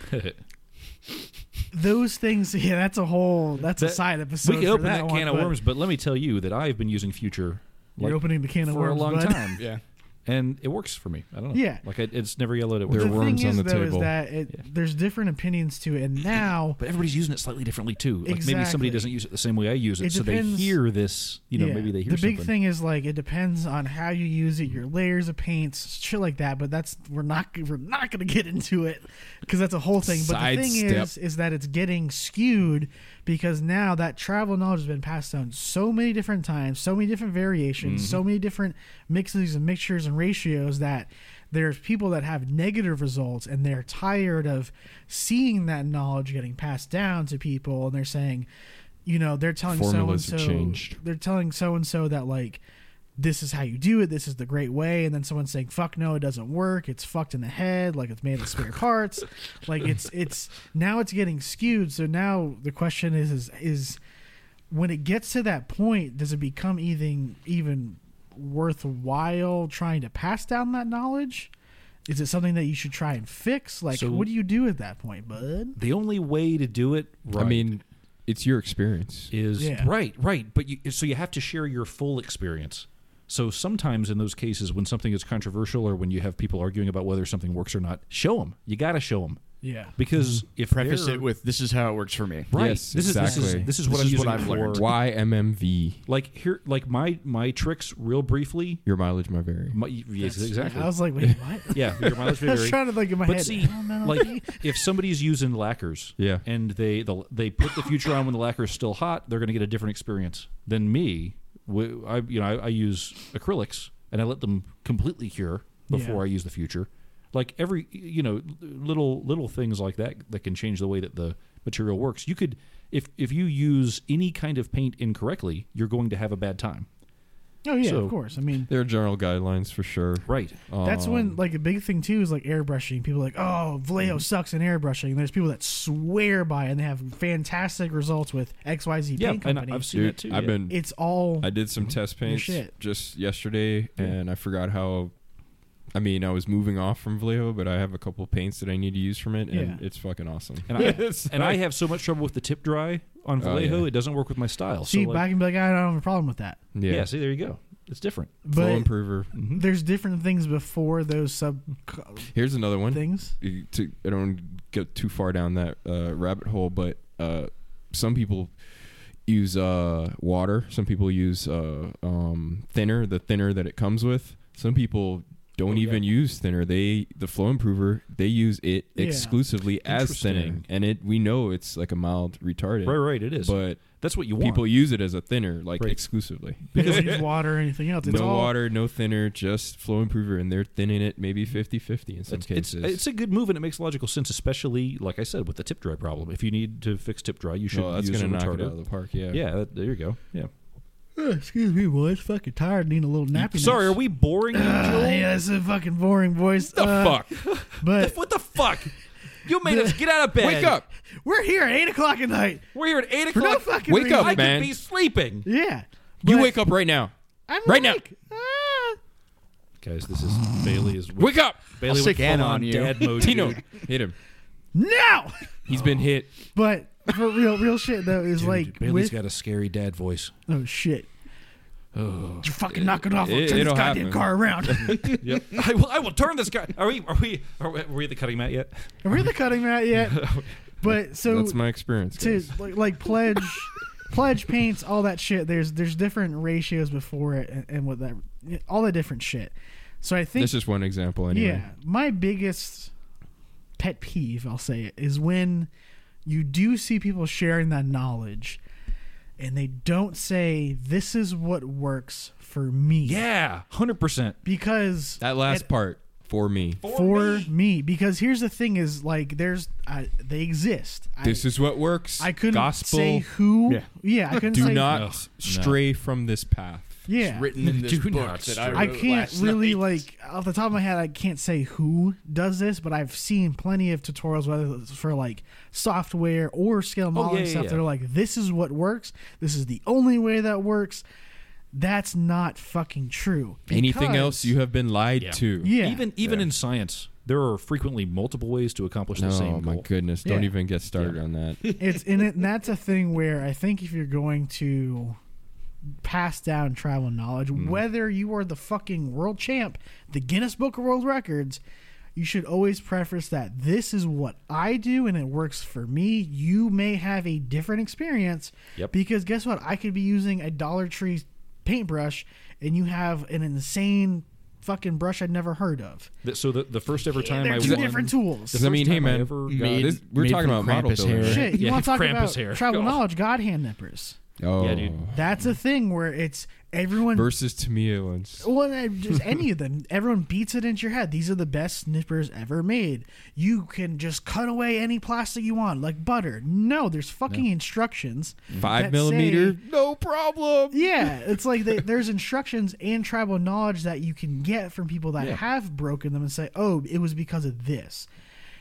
Those things, yeah, that's a side episode. We could for open that one, can of but worms, but let me tell you that I've been using Future You're opening the can of for worms a long bud. time. Yeah. And it works for me. I don't know. Yeah. Like, it's never yellowed. It There works. are The worms thing on is, the though, table. is that there's different opinions to it, and now But everybody's using it slightly differently, too. Like, maybe Exactly. somebody doesn't use it the same way I use it, It so they depends- hear this, yeah, maybe they hear the big something. thing is like it depends on how you use it, your layers of paints, shit like that. But we're not going to get into it because that's a whole thing. But the thing Sidestep. is that it's getting skewed because now that travel knowledge has been passed down so many different times, so many different variations, so many different mixes and mixtures and ratios that there's people that have negative results and they're tired of seeing that knowledge getting passed down to people, and they're saying, they're telling Formulas so-and-so, have changed. they're telling so-and-so that, like, this is how you do it, this is the great way, and then someone's saying, fuck no, it doesn't work, it's fucked in the head, like it's made of spare parts. Like it's now it's getting skewed. So now the question is when it gets to that point, does it become even worthwhile trying to pass down that knowledge? Is it something that you should try and fix? Like, So- what do you do at that point, bud? The only way to do it, right, I mean, it's your experience. is Yeah. right. But so you have to share your full experience. So sometimes in those cases, when something is controversial or when you have people arguing about whether something works or not, show them. You got to show them Yeah. because if Preface they're- it with, "This is how it works for me." right, Yes, this exactly. is what I'm using I've for. learned. YMMV. Like here, like my tricks, real briefly. Your mileage may vary. Yes, exactly. I was like, wait, what? Yeah, your mileage may I was vary. trying to think in my But head. see, oh, like if somebody's using lacquers, Yeah. and they put the future on when the lacquer is still hot, they're going to get a different experience than me. I use acrylics and I let them completely cure before Yeah. I use the future. Like every little things like that can change the way that the material works. You could if you use any kind of paint incorrectly, you're going to have a bad time. Oh yeah, So- of course. I mean, There are general guidelines for sure. Right. that's when like a big thing too is like airbrushing. People are like, oh, Vallejo sucks in airbrushing. And there's people that swear by it and they have fantastic results with XYZ Yeah, paint and company. I've seen Dude, that too. I've yeah. been. It's all I did some test paints shit. just yesterday, and I forgot how. I mean, I was moving off from Vallejo, but I have a couple paints that I need to use from it, and Yeah. it's fucking awesome. And I have so much trouble with the tip dry on Vallejo, yeah. it doesn't work with my style. see, so I can be like, I don't have a problem with that. yeah, see, there you go. It's different. Flow But improver. there's different things before those sub Here's another one. things. I don't get too far down that rabbit hole, but some people use water. Some people use thinner, the thinner that it comes with. Some people don't even use thinner. The flow improver, they use it Yeah. exclusively as thinning, Interesting. and we know it's like a mild retardant. Right, it is. But that's what you want. people use it as a thinner, like Right. exclusively. They don't use water or anything else. It's No all, water, no thinner, just flow improver, and they're thinning it maybe 50-50 in some It's cases. it's a good move and it makes logical sense, especially like I said with the tip dry problem. If you need to fix tip dry, you should Oh, that's use gonna a knock it retarder. out of the park. Yeah. Yeah, there you go. Yeah. Excuse me, boys. Fucking tired. Need a little nappy. Sorry, are we boring you, Joel? Yeah, it's a fucking boring, boys. The fuck? But What the fuck? You made us get out of bed. Wake up! we're here at 8:00 at night We're here at 8 for no o'clock. fucking Wake reason. up, I man. could be sleeping. Yeah. You But wake up right now. I'm right now. like, Guys, this is Bailey is Wake up! Bailey I'll went stick Anna full on you. dad mode. Tino, dude. hit him. now. He's been hit. But for real shit though is Dude, like Bailey's with, got a scary dad voice. oh shit. Oh. You fucking knock it off. I'll It- turn this it'll goddamn happen. car around. Yep. I will turn this guy. Are we at the cutting mat yet? Are we the cutting mat yet? But so That's my experience. to guys. like pledge paints, all that shit. There's different ratios before it and with that all the different shit. So I think That's just one example, anyway. yeah, my biggest pet peeve, I'll say it, is when you do see people sharing that knowledge and they don't say this is what works for me. Yeah, 100%. Because That last part for me. for me. Because here's the thing is like they exist. This is what works. I couldn't Gospel. say who. Yeah. Yeah, I couldn't Do say not No. stray from this path. Yeah. Written in this Do book not that stray. I wrote can't last really night. like off the top of my head. I can't say who does this, but I've seen plenty of tutorials, whether it's for like software or scale modeling yeah, stuff. yeah. They're like, "This is what works. This is the only way that works." That's not fucking true. Anything Because- else, you have been lied Yeah. to. Yeah. Even in science, there are frequently multiple ways to accomplish the Oh same my goal. goodness! Don't Yeah. even get started on that. It's in it, and that's a thing where I think if you're going to pass down travel knowledge, whether you are the fucking world champ, the Guinness Book of World Records, you should always preface that this is what I do and it works for me. You may have a different experience Yep. because guess what? I could be using a Dollar Tree paintbrush and you have an insane fucking brush I'd never heard of. So the first ever time They're I two won, different tools. Does that mean, hey time I man, ever God, made- we're made talking from about model Krampus building, hair. right? Shit, you Yeah, want to talk Krampus about hair. travel Oh. knowledge? God hand nippers. Oh, Yeah, dude. That's a thing where it's everyone. Versus Tamiya ones. Well, just any of them. Everyone beats it into your head. These are the best snippers ever made. You can just cut away any plastic you want, like butter. No, there's fucking instructions. 5 that millimeter, say- no problem. Yeah, it's like there's instructions and tribal knowledge that you can get from people that Yeah. have broken them and say, "Oh, it was because of this."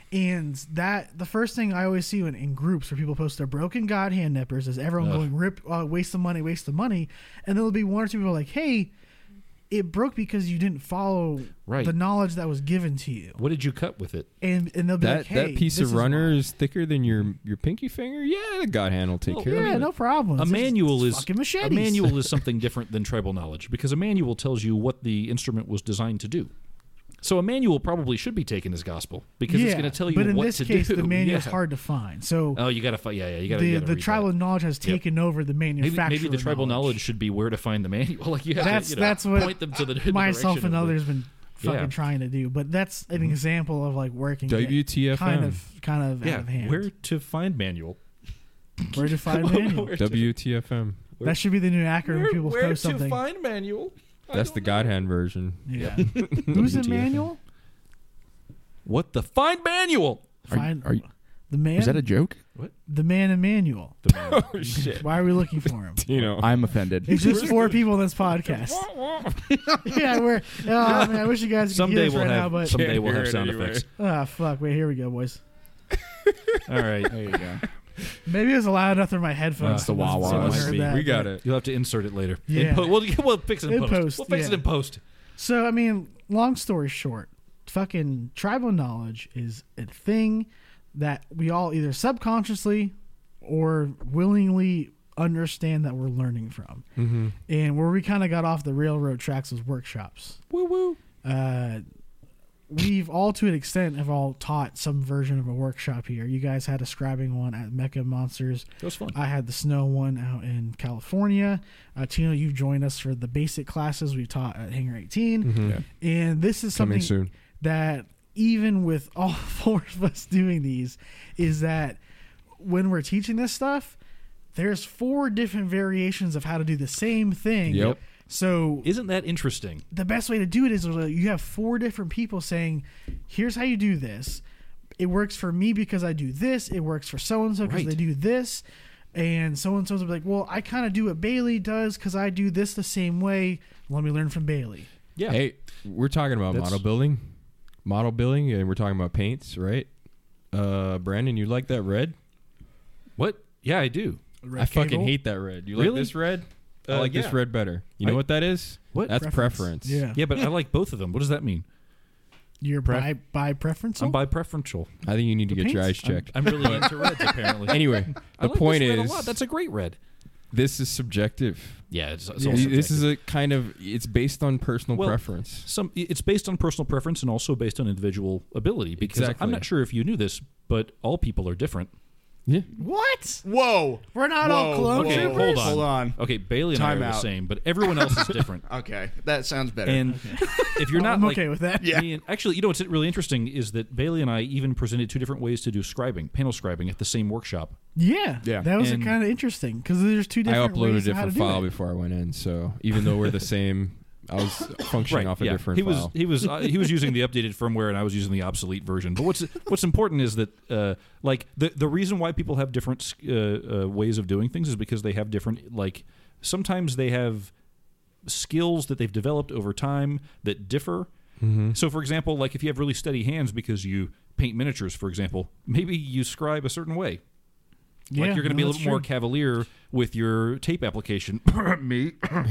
And that the first thing I always see in groups where people post their broken God hand nippers is everyone going waste the money, and then there'll be one or two people like, hey, it broke because you didn't follow the knowledge that was given to you. What did you cut with it? And they'll be like, hey, that piece of runner is thicker than your pinky finger. Yeah, the God hand will take care of it. Yeah, no problem. A manual is fucking machetes. A manual is something different than tribal knowledge because a manual tells you what the instrument was designed to do. So a manual probably should be taken as gospel because it's going to tell you what to do. But in this case, the manual is hard to find. So you got to find. Yeah, you got to. The read tribal that. knowledge has taken over the manufacturer. Maybe the tribal knowledge should be where to find the manual. Like you have to, that's what point them to the myself and others been fucking trying to do. But that's an example of like working WTFM kind of out of hand. Where to find manual? Where to find manual? WTFM. That should be the new acronym. People post something. Where to find manual? That's the God hand version. Yeah. Who's in manual? What the find manual? Are you, the man? is that a joke? What? The man in manual. Oh shit! Why are we looking for him? I'm offended. It's just 4 people in this podcast. Yeah, we're. Oh man, I wish you guys could hear this right now, but someday we'll have sound effects. Ah, fuck! Wait, here we go, boys. All right, there you go. Maybe it was loud enough through my headphones. It's the wah-wah. someone heard that, We got but- it. You'll have to insert it later. Yeah. We'll fix it in post. We'll fix it in post. So I mean, long story short, fucking tribal knowledge is a thing that we all either subconsciously or willingly understand that we're learning from. Mm-hmm. And where we kind of got off the railroad tracks was workshops. Woo woo. We've all, to an extent, have all taught some version of a workshop here. You guys had a scribing one at Mecha Monsters. That was fun. I had the snow one out in California. Tino, you've joined us for the basic classes we taught at Hangar 18. Mm-hmm. Yeah. And this is Coming something soon. that even with all 4 of us doing these is that when we're teaching this stuff, there's 4 different variations of how to do the same thing. Yep. So Isn't that interesting? the best way to do it is you have 4 different people saying, here's how you do this. It works for me because I do this. It works for so-and-so because Right. they do this. And so-and-so's will be like, well, I kind of do what Bailey does because I do this the same way. Let me learn from Bailey. Yeah. Hey, we're talking about That's- model building, and we're talking about paints, right? Brandon, you like that red? What? Yeah, I do. I fucking hate that red. You like Really? this red? I like this yeah. red better. You know what that is? What? That's preference. Yeah. Yeah, but I like both of them. What does that mean? You're by preference? I'm bi-preferential. I think you need to get your eyes paints? checked. I'm really into reds, apparently. Anyway, I the like point this red a is, lot. That's a great red. this is subjective. Yeah, it's all Yeah. This is subjective. a kind of, it's based on personal Well, preference. It's based on personal preference and also based on individual ability. Because Exactly. I'm not sure if you knew this, but all people are different. Yeah. What? Whoa. We're not all clone Okay, troopers? hold on. Hold on. Okay, Bailey and I Time are the out. same, but everyone else is different. Okay, that sounds better. And if you're not I'm like, okay with that. Yeah. me and, actually, you know what's really interesting is that Bailey and I even presented 2 different ways to do scribing, panel scribing, at the same workshop. Yeah. Yeah. That was And- kind of interesting because there's 2 I different uploaded a ways of how to different do file it. before I went in, so even though we're the same, I was functioning off a different he file. was he was using the updated firmware and I was using the obsolete version. But what's important is that like the reason why people have different ways of doing things is because they have different, like, sometimes they have skills that they've developed over time that differ. Mm-hmm. So, for example, like if you have really steady hands because you paint miniatures, for example, maybe you scribe a certain way. Like Yeah, you're going to be a that's little more true. cavalier with your tape application. Me.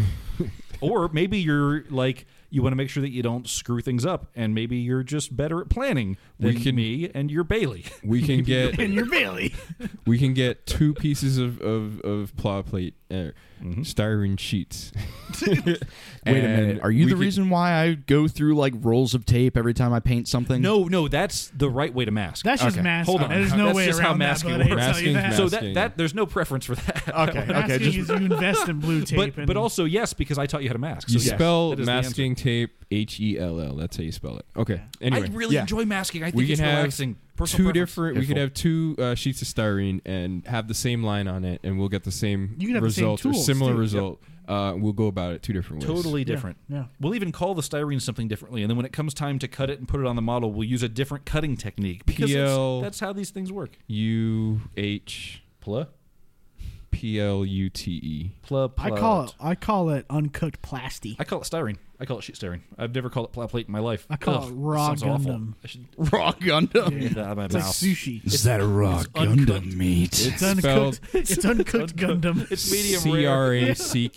Or maybe you're like, you want to make sure that you don't screw things up, and maybe you're just better at planning than me and you're Bailey. We can get And you're Bailey. we can get 2 pieces of plow plate, styrene sheets. Wait a minute. Are you we the could- reason why I go through like rolls of tape every time I paint something? No, that's the right way to mask. That's just Okay. masking. Hold on. There's no That's way just how around that, masking but I can works. tell you that. Masking's So masking. that there's no preference for that. Okay. Masking just is you invest in blue tape. But also yes, because I taught you how to mask. You So yes, spell that is the masking tape Hell. That's how you spell it. Okay. answer. Anyway, I really Yeah. enjoy masking. I think we it's can have relaxing. Personal 2 preference. different. We could have 2 sheets of styrene and have the same line on it, and we'll get the same You can have the same result or tools, similar too. result. We'll go about it 2 different ways. Totally different. Yeah. We'll even call the styrene something differently, and then when it comes time to cut it and put it on the model, we'll use a different cutting technique because PL. that's how these things work. UH. Pla? Plute. I call it uncooked plasty. I call it styrene. I call it sheet styrene. I've never called it plat plate in my life. I call it raw sounds awful. Gundam. I should Raw Gundam. get that out of my It's like mouth. sushi. Is that a raw Gundam meat? It's spelled- uncooked. It's uncooked Gundam. It's medium rare.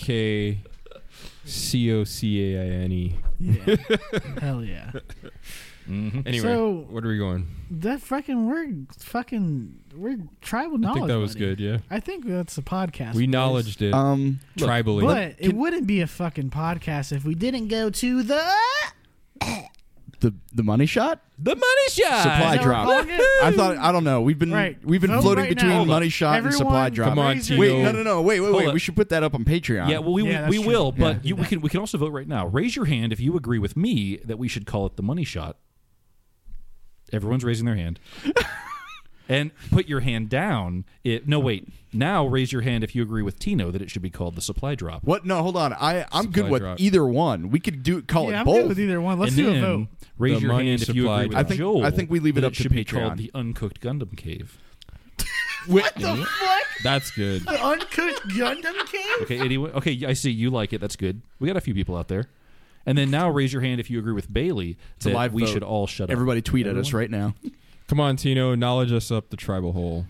CRACKCOCAINE. Yeah. Hell yeah. Anyway, So- what are we going? That we're tribal knowledge. I think that was buddy. good. Yeah, I think that's a podcast. we boys. knowledged it Look, tribally. But it wouldn't be a fucking podcast if we didn't go to the the money shot? The money shot. Supply Is that drop. what we're calling it? I don't know. We've been Right. floating Vote right between now. money shot and supply Everyone, drop. Come on, raise your Tino. Wait, no. Wait. Hold up. We should put that up on Patreon. Yeah, well, Yeah, that's we true. will, but Yeah. we can also vote right now. Raise your hand if you agree with me that we should call it the money shot. Everyone's raising their hand. And put your hand down. Now raise your hand if you agree with Tino that it should be called the supply drop. What? No, hold on. I'm Supply good with drop. either one. We could call Yeah, it I'm both. good with either one. Let's and do a then vote. raise The your money hand if you supply agree with drop. Joel. I think we leave it that up to should be Patreon. called the Uncooked Gundam Cave. What the fuck? That's good. The uncooked Gundam cave? Okay, anyway. Okay, I see you like it. That's good. We got a few people out there. And then now raise your hand if you agree with Bailey a that live we vote. should all shut up. Everybody tweet at us right now. Come on, Tino. Knowledge us up the tribal hole.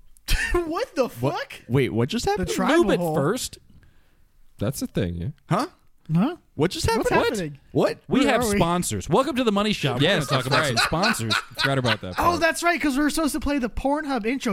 What the fuck? Wait, what just happened? The tribal Move it hole. first. That's the thing. Yeah. Huh? Huh? What just happened? What's happening? What? We Where have are we? sponsors. Welcome to the Money Shot. We're Yes, going to talk that's about right. some sponsors. Forgot about that. Oh, part. that's right, because we were supposed to play the Pornhub intro.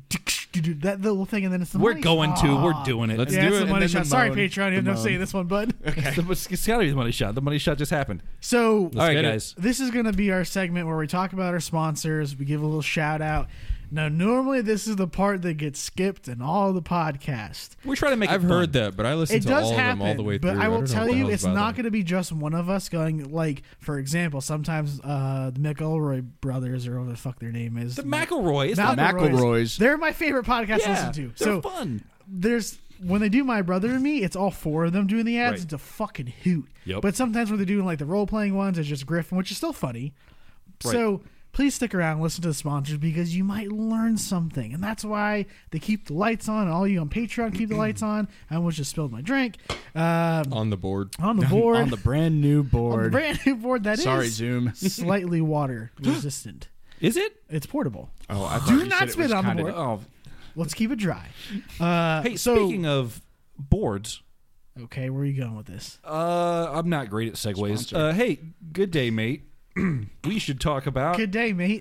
That little thing, and then it's the We're money going shot. to. We're doing it. Let's Yeah, do it's it. the money and then shot. the Sorry, moan. Patreon. You have The no say in moan. this one, bud. It's got to be the Money Shot. The Money Shot just happened. So, All right, get it. guys. this is going to be our segment where we talk about our sponsors. We give a little shout out. Now, normally this is the part that gets skipped in all the podcasts. We're trying to make I've it heard that, but I listened It to does all of happen, them all the way through. but I will don't know tell what the you, hell's it's about not them. going to be just one of us going. Like, for example, sometimes the McElroy brothers, or whatever the fuck their name is, The McElroy. It's Mal- not McElroys. They're my favorite podcast to yeah, listen to. they're So fun. there's when they do My Brother and Me, it's all four of them doing the ads. Right. It's a fucking hoot. Yep. But sometimes when they're doing like the role playing ones, it's just Griffin, which is still funny. Right. So please stick around and listen to the sponsors because you might learn something. And that's why they keep the lights on. And all you on Patreon keep the lights on. I almost just spilled my drink. On the board. On the board. On the brand new On the board. brand new board that is Sorry, Zoom. slightly water resistant. Is it? It's portable. Oh, I Do not spit on the board. Oh. Let's keep it dry. Hey, so, speaking of boards, okay, where are you going with this? I'm not great at segues. Sponsor. Hey, good day, mate. We should talk about Good day, mate.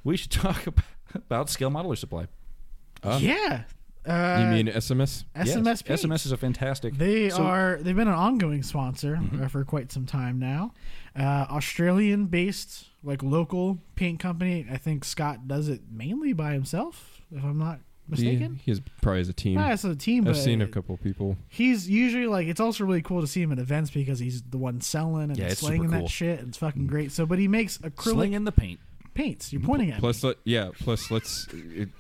Scale Modeler Supply. Yeah. You mean SMS? SMS Yes, SMS is a fantastic. They've So- been an ongoing sponsor for quite some time now. Australian based, like local paint company. I think Scott does it mainly by himself, if I'm not mistaken. He probably has a team. Yeah, it's a team, I've but seen a couple people. he's usually like, it's also really cool to see him at events because he's the one selling and Yeah, it's super slinging cool. that shit. And it's fucking great. So, but he makes acrylic Sling in the paint. paints. You're pointing at Plus, me. let's.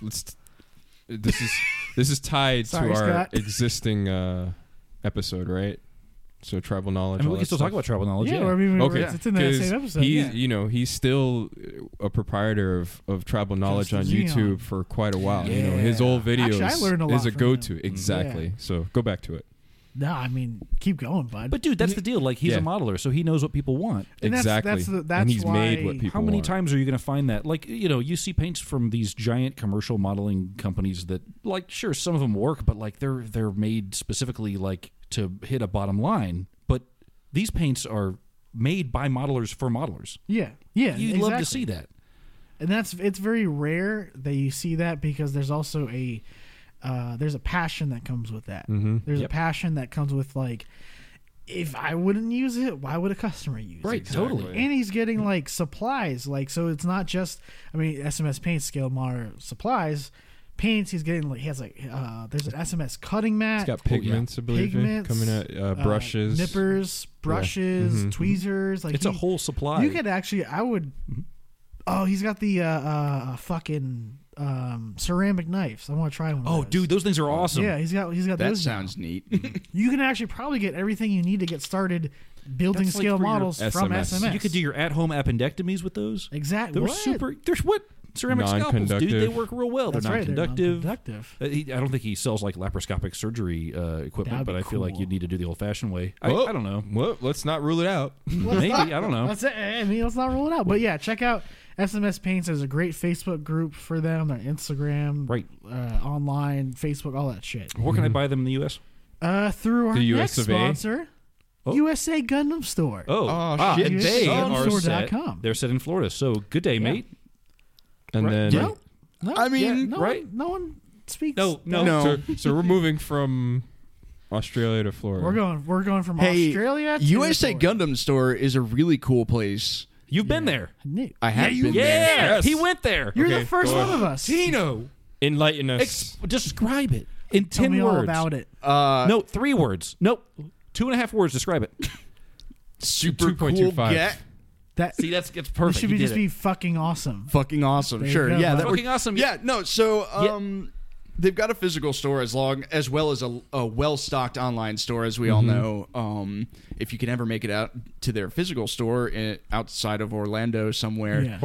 This is tied Sorry, to our Scott. existing episode, right? So tribal knowledge. I mean, all we can that still stuff. talk about travel knowledge. Yeah, Yeah. I mean, Okay, it's in that 'cause same episode. He's, Yeah. he's still a proprietor of tribal knowledge on Xeon. YouTube for quite a while. Yeah. His old videos Actually, I learned a lot is a from go-to. him. Exactly. Yeah. So go back to it. No, I mean, keep going, bud. But dude, that's the deal. Like he's Yeah. a modeler, so he knows what people want. And that's- Exactly. that's and he's made why- what people How many want. times are you going to find that? Like, you see paints from these giant commercial modeling companies that, like, sure, some of them work, but like they're made specifically like to hit a bottom line. But these paints are made by modelers for modelers. yeah, You exactly. love to see that. And it's very rare that you see that because there's also there's a passion that comes with that. Mhm. There's a Yep. passion that comes with like, if I wouldn't use it, why would a customer use it? Right, totally. And he's getting like supplies, like so it's not just. I mean, SMS Paint Scale Modern supplies, paints. He's getting like he has like there's an SMS cutting mat. It's got pigments, I believe, Pigments, coming out, brushes, nippers, brushes, Mhm. tweezers. Like It's a whole supply. You could actually, I would. Oh, he's got the fucking ceramic knives. I want to try one. Oh, of those. dude, those things are awesome. Yeah, he's got That those. sounds neat. You can actually probably get everything you need to get started building That's like scale for your models from SMS. SMS. You could do your at-home appendectomies with those. exactly. They're What? super. There's what? ceramic scalpels, dude. non-conductive. They work real well. That's They're right. They're non-conductive. non-conductive. I don't think he sells like laparoscopic surgery equipment, That'd but be I feel like cool. you need to do the old-fashioned way. I Well, don't know. Well, let's not rule it out. Maybe. I don't know. That's it. I mean, let's not rule it out. But yeah, check out SMS Paints. There's a great Facebook group for them. Their Instagram, Right. Online, Facebook, all that shit. Where can I buy them in the U.S.? Through our The US next of A? sponsor, Oh. USA Gundam Store. And shit. they are set. Gundamstore.com. They're set in Florida. So good day, mate. And Right. then Yeah. No, I mean, no right? One, no one speaks. No. So we're moving from Australia to Florida. We're going from Hey, Australia to USA Florida. Gundam Store is a really cool place. You've been there. New. I have been Yeah, there. Yes. he went there. You're Okay, the first go one ahead. of us. Tino, Enlighten us. describe it in Tell 10 me words. all about it. No, 3 words. Nope. 2.5 words. Describe it. Super cool 2.25. get. That See, that's it perfect. should You be did just it. be fucking awesome. Fucking awesome. There you Sure. go, Yeah, bud. that would, fucking awesome. Yeah, no, so they've got a physical store as well as a well-stocked online store, as we all know. If you can ever make it out to their physical store outside of Orlando somewhere, Yeah.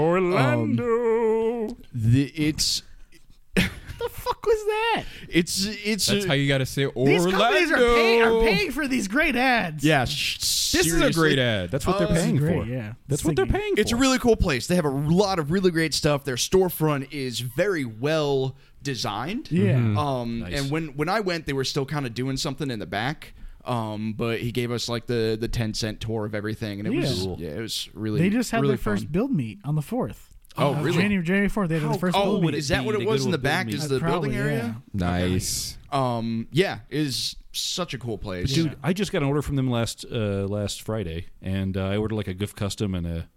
Orlando. it's The fuck was that? it's That's how you got to say These Orlando. companies are paying for these great ads. yeah. This is a great ad. That's what they're This is paying great, for. yeah. That's what they're paying for. It's a really cool place. They have a lot of really great stuff. Their storefront is very well designed. Yeah. Nice. And when I went, they were still kind of doing something in the back. But he gave us like the 10-cent tour of everything, and it was Cool. it was really. They just had really their first fun. build meet on the 4th. Oh, really? January 4th. They had their first Oh, build meet. is that what be it to was go in to the a back? build Is meet? the building Probably, area? Nice. Yeah, is such a cool place. Dude, I just got an order from them last Friday, and I ordered like a GIF custom and a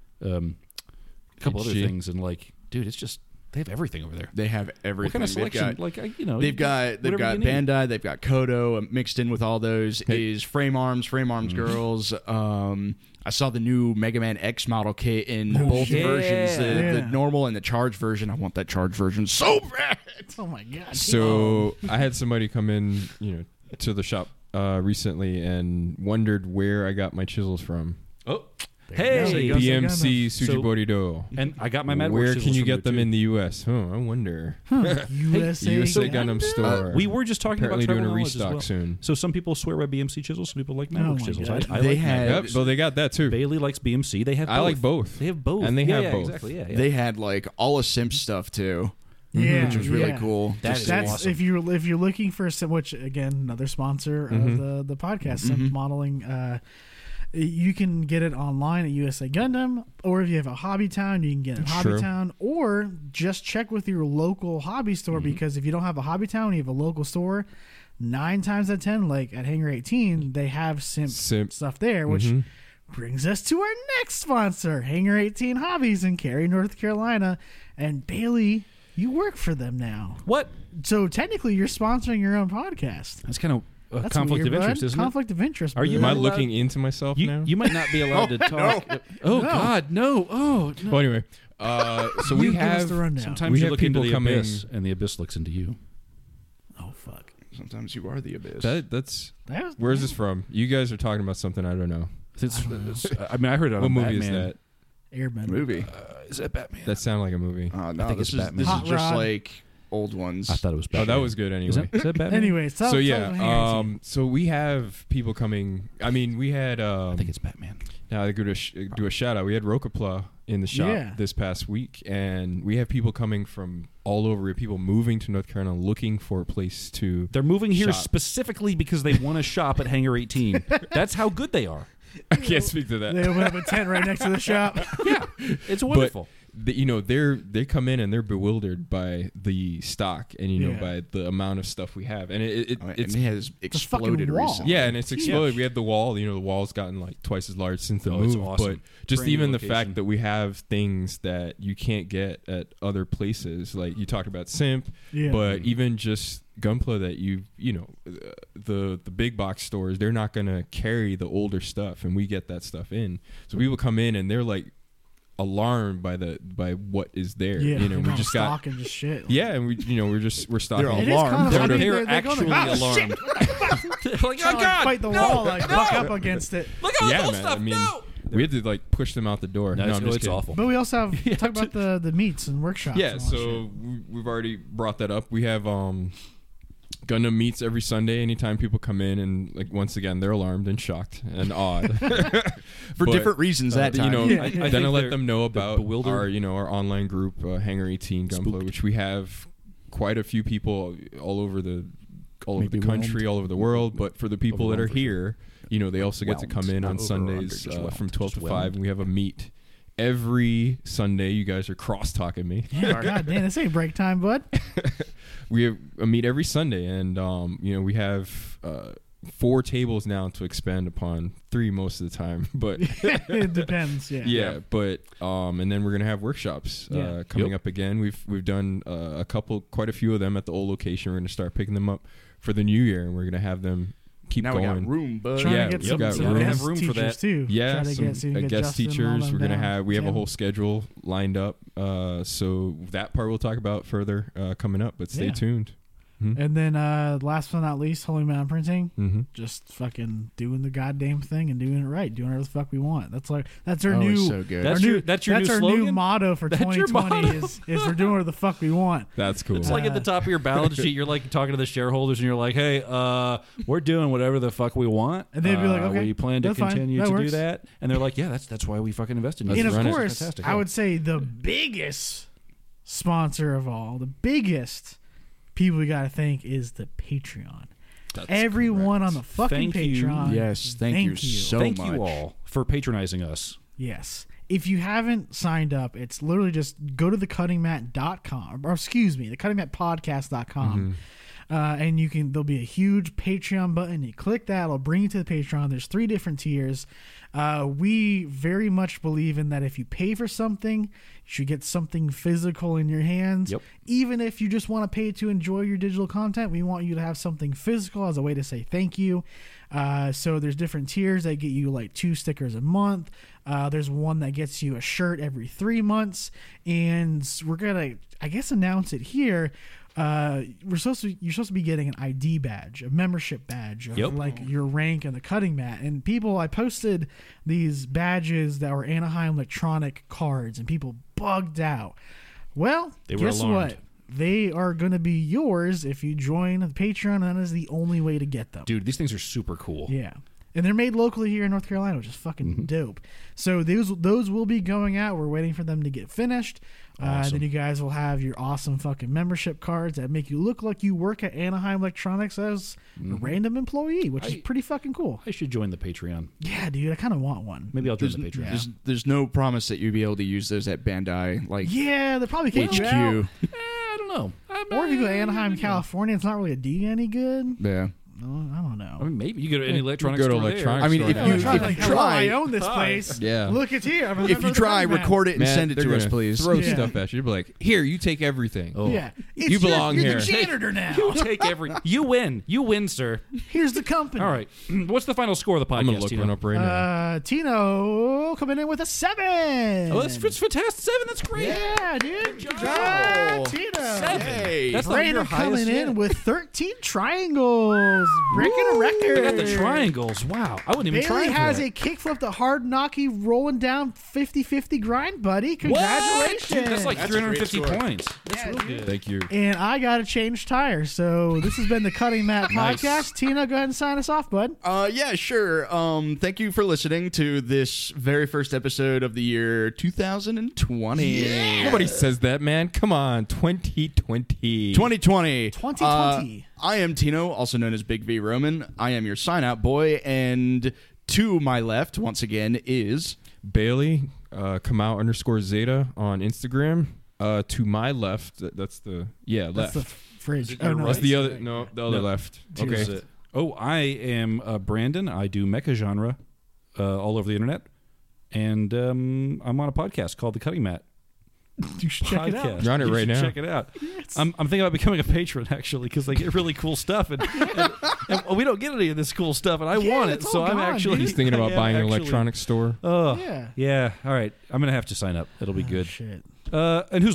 couple other HG. things, and like, dude, it's just they have everything over there. They have everything. What kind of selection? They've got, They've they've got Bandai, they've got Kodo. Mixed in with all those is Frame Arms Girls. I saw the new Mega Man X model kit in both yeah. versions, the Yeah. normal and the charge version. I want that charge version so bad. Oh my god. So I had somebody come in, to the shop recently and wondered where I got my chisels from. Oh, you hey, go. BMC So- Sujiborido. and I got my Mad Where Works can chisels you from get there, them too. in the U.S.? I wonder. USA, USA Gundam Store. We were just talking Apparently about doing a Trevor Knowledge as restock well. soon. So some people swear by BMC chisels, some people like Mad Oh Works my chisels. God. I They like had- Yep, so they got that too. Bailey likes BMC. They have. I like both. They have both, And they Yeah, have yeah, both. Exactly. Yeah. They had like all of Simp stuff too, Yeah, which was really yeah. cool. That is That's awesome. if you're looking for some, which again another sponsor of the podcast, Simp Modeling. You can get it online at USA Gundam, or if you have a Hobby Town, you can get it at Hobby True. Town, or just check with your local hobby store because if you don't have a Hobby Town, you have a local store. 9 times out of 10, like at Hangar 18, they have Simp stuff there, which brings us to our next sponsor, Hangar 18 Hobbies in Cary, North Carolina. And Bailey, you work for them now. What? So technically, you're sponsoring your own podcast. That's kind of a That's conflict weird, of interest, bud. isn't Conflict of interest. Are you Am I brother. allowed- looking into myself it? now? You might not be allowed to talk. Oh No. God, no! Oh, no. Well, anyway, so we You give us have the rundown. Sometimes we you have look into people the coming- abyss, and the abyss looks into you. Oh fuck. Sometimes you are the abyss. that's That was, where's this from? You guys are talking about something I don't know. I mean, I heard it on What movie Batman. is that? Airbender. movie. Is that Batman? That sounded like a movie. No, think this it's is Batman. this is Hot just Rod. like old ones. I thought it was Oh, Batman. that was good anyway. Is that Batman? Anyway, So Hangar yeah, 18. so we have people coming. I mean, we had. I think it's Batman. Now I go to do a shout out. We had Rokapla in the shop Yeah. this past week, and we have people coming from all over. We have people moving to North Carolina looking for a place to. They're moving here Shop. specifically because they want to shop at Hangar 18. That's how good they are. I can't speak to that. They open up a tent right next to the shop. Yeah, it's wonderful. They come in and they're bewildered by the stock and Yeah. by the amount of stuff we have, and It it's has fucking exploded wall. recently. yeah, and it's huge. exploded. We had the wall. The wall's gotten like twice as large since the Oh, it's move. awesome. But just Brand new even the location. fact that we have things that you can't get at other places, like you talked about Simp, Yeah. but even just Gunpla that the big box stores, they're not gonna carry the older stuff, and we get that stuff in. So people come in and they're like alarmed by what is there. Yeah, we amount of just got. stock and just shit. Yeah, and we're stocking. They're It is alarmed. kind of funny. They're They're going actually like, "Oh, shit." alarmed. Like, oh Trying to God, fight the no, wall, like no. buck up against it. Look at all Yeah, the old man, stuff. I mean, no. We had to like push them out the door. No, I'm just it's kidding. awful. But we also have Yeah, talk about the meets and workshops. Yeah, and all that so we've already brought that up. We have Gundam meets every Sunday. Anytime people come in, and like once again, they're alarmed and shocked and awed For But, different reasons that time. You know, Yeah, I yeah. then I let they're- them know they're about bewildered. our online group, Hangar 18 Gunpla, Spooked. which we have quite a few people all over the Maybe country, all over the world. But for the people that are Overwhelmed for here, you know, they also get to come in Not on over or Sundays under, just from whelmed, 12 to just 5, whelmed. and we have a meet every Sunday. You guys are cross talking me. Yeah, God damn, this ain't break time, bud. We have a meet every Sunday, and you know, we have 4 tables now to expand upon, 3 most of the time, but It depends. Yeah. yeah, but and then we're gonna have workshops Yeah. coming Yep. up again. We've done quite a few of them at the old location. We're gonna start picking them up for the new year, and we're gonna have them keep now going. we got room, bud. Trying Yeah, to get we've some, got some room. guest Have room for teachers that. too. Yeah, Try to some get, so you can get guest Justin and all teachers. them We're gonna down. have. We have a Tim. whole schedule lined up. So that part we'll talk about further coming up. But stay Yeah. tuned. Mm-hmm. And then last but not least, Holy Mountain Printing. Mm-hmm. Just fucking doing the goddamn thing and doing it right, doing whatever the fuck we want. That's our Oh, new. it's so good. That's our your- new, that's your new our slogan? new motto for That's your 2020 motto? is we're doing whatever the fuck we want. That's cool. It's like at the top of your balance sheet, you're like talking to the shareholders, and you're like, "Hey, we're doing whatever the fuck we want." And they'd be like, "Okay, we plan to that's fine. continue That to do works." that." And they're like, "Yeah, that's why we fucking invested in Let's you." And of run it. course, Fantastic, I yeah. would say the biggest sponsor of all, the biggest people we got to thank is the Patreon. That's Everyone correct. on the fucking Thank you. Patreon. Yes, thank you so Thank much. you all for patronizing us. Yes. If you haven't signed up, it's literally just go to thecuttingmat.com, or excuse me, thecuttingmatpodcast.com. And you can, there'll be a huge Patreon button. You click that, it'll bring you to the Patreon. There's 3 different tiers. We very much believe in that if you pay for something, you should get something physical in your hands. Yep. Even if you just want to pay to enjoy your digital content, we want you to have something physical as a way to say thank you. So there's different tiers that get you like 2 stickers a month. There's one that gets you a shirt every 3 months. And we're going to, I guess, announce it here. You're supposed to be getting an ID badge, a membership badge of Yep. like your rank in the cutting mat. And people, I posted these badges that were Anaheim Electronic cards, and people bugged out. Well, They were guess alarmed. what? They are going to be yours if you join the Patreon, and that is the only way to get them. Dude, these things are super cool. Yeah. And they're made locally here in North Carolina, which is fucking Mm-hmm. dope. So those will be going out. We're waiting for them to get finished. Awesome. Then you guys will have your awesome fucking membership cards that make you look like you work at Anaheim Electronics as a random employee, which is pretty fucking cool. I should join the Patreon. Yeah, dude, I kind of want one. Maybe I'll join the Patreon. There's no promise that you'll be able to use those at Bandai, like Yeah, they probably kick you out. HQ. I don't know. Or if you go to Anaheim, California, it's not really a D any good. Yeah. No, I don't know. I mean, maybe you go to any electronics go to store there. electronics I mean, store if now. you I'm trying to if like, you hello, I try, own this place. Yeah. Look, it's here. I'm a if member you of the try, Cutting Mat. record it and Man, send it they're to us, gonna please. Throw Yeah. stuff at you. You'll be like, here, you take everything. Oh. Yeah, it's You belong you're here. the janitor now. You take every. You win. You win, sir. Here's the company. All right. What's the final score of the podcast? I'm gonna look Tino? one up right now. Tino coming in with a 7. Oh, that's fantastic. 7. That's great. Yeah, dude. Good job. job, Tino. 7. Hey. That's not your Brandon highest coming yet. in with 13 triangles, breaking a record. I got the triangles. Wow. I wouldn't even try Bailey for has that. a kickflip to hard knocky rolling down 50-50 grind, buddy. What? Congratulations. Dude, that's like That's a great 350 score. points. That's Yeah, real dude. good. Thank you. And I got to change tires. So this has been the Cutting Mat Nice. Podcast. Tina, go ahead and sign us off, bud. Yeah, sure. Thank you for listening to this very first episode of the year 2020. Nobody says that, man. Come on, 2020. 2020. 2020. I am Tino, also known as Big V Roman. I am your sign out boy, and to my left, once again, is Bailey, Kamau_Zeta on Instagram. To my left, that's the That's left. the fridge. it Oh, your no, right? That's the other. No, the other No. left. Here's Okay. it. Oh, I am Brandon. I do mecha genre all over the internet. And I'm on a podcast called The Cutting Mat you should check it out. Podcast. You're on it You right should now. Check it out. I'm thinking about becoming a patron, actually, because they get really cool stuff. And we don't get any of this cool stuff, and I Yeah, want it. it's So all I'm gone, actually... dude. He's thinking about I am buying an actually- electronics store. Oh, Yeah. yeah. All right. I'm going to have to sign up. It'll be Oh, good. shit. And who's left?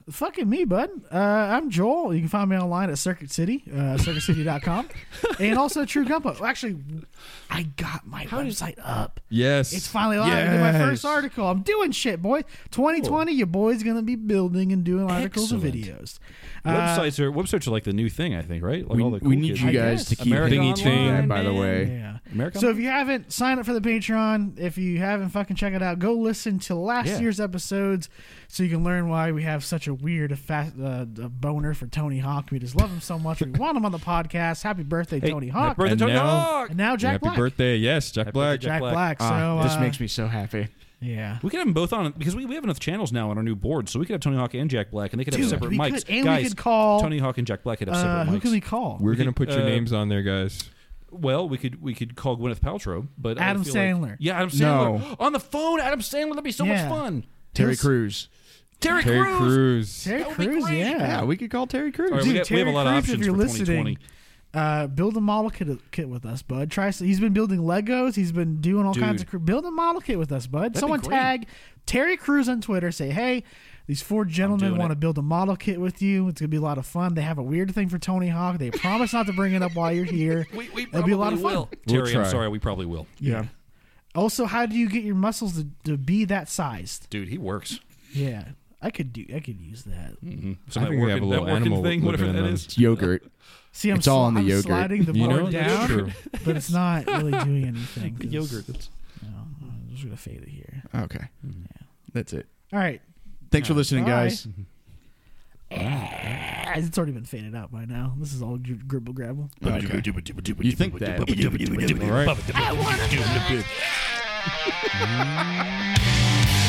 fucking me, bud. I'm Joel. You can find me online at Circuit City, circuitcity.com, and also True Gumbo. Actually, I got my website up. Yes. It's finally live. I did my first article. I'm doing shit, boy. 2020, your boy's gonna be building and doing articles and videos. Websites are like the new thing, I think, right? Like all the cool we need kids. you I guys guess. to keep American hitting Online, that, by the man. way. Yeah. America. So if you haven't signed up for the Patreon, if you haven't fucking checked it out, go listen to last year's episodes so you can learn why we have such a weird a boner for Tony Hawk. We just love him so much. We want him on the podcast. Happy birthday, Tony Hawk. Happy birthday, And Tony now- Hawk. And now Jack Happy Black. birthday. Yes, Jack Black. birthday, Jack Black. So This makes me so happy. yeah. We could have them both on because we have enough channels now on our new board, so we could have Tony Hawk and Jack Black, and they could have Dude, separate we mics. could- and we Guys, could call- Tony Hawk and Jack Black could have separate Who mics. can we call? We're going to put your names on there, guys. Well, we could call Gwyneth Paltrow, but I Adam feel like- Sandler. yeah, Adam Sandler No. on the phone. Adam Sandler, that'd be so Yeah. much fun. Terry Crews. Terry Terry Crews. Crews. Terry That would be Crews, great. yeah. Yeah, we could call Terry Crews. All right, Dude, we have a Terry lot of Crews, options if you're for listening, 2020. build a model kit with us, bud. He's been building Legos. He's been doing all kinds of build a model kit with us, bud. That'd Someone be great. tag Terry Crews on Twitter. Say, hey, these four gentlemen doing want to it. build a model kit with you. It's gonna be a lot of fun. They have a weird thing for Tony Hawk. They promise not to bring it up while you're here. We It'll be a lot of fun. will. We'll Terry, I'm try. sorry, we probably will. Yeah. Also, how do you get your muscles to be that sized? Dude, he works. Yeah, I could use that. So I that think we have working- a little that working animal thing, whatever living that in is. It's yogurt. See, I'm, It's all in the I'm yogurt. sliding the You bar know, that's down, true. but it's not really doing anything. 'cause, Yogurt. That's, I'm just gonna fade it here. Okay. That's it. All right. Thanks for listening, Bye. guys. It's already been faded out by now. This is all gribble grabble. Okay. You think that? All right.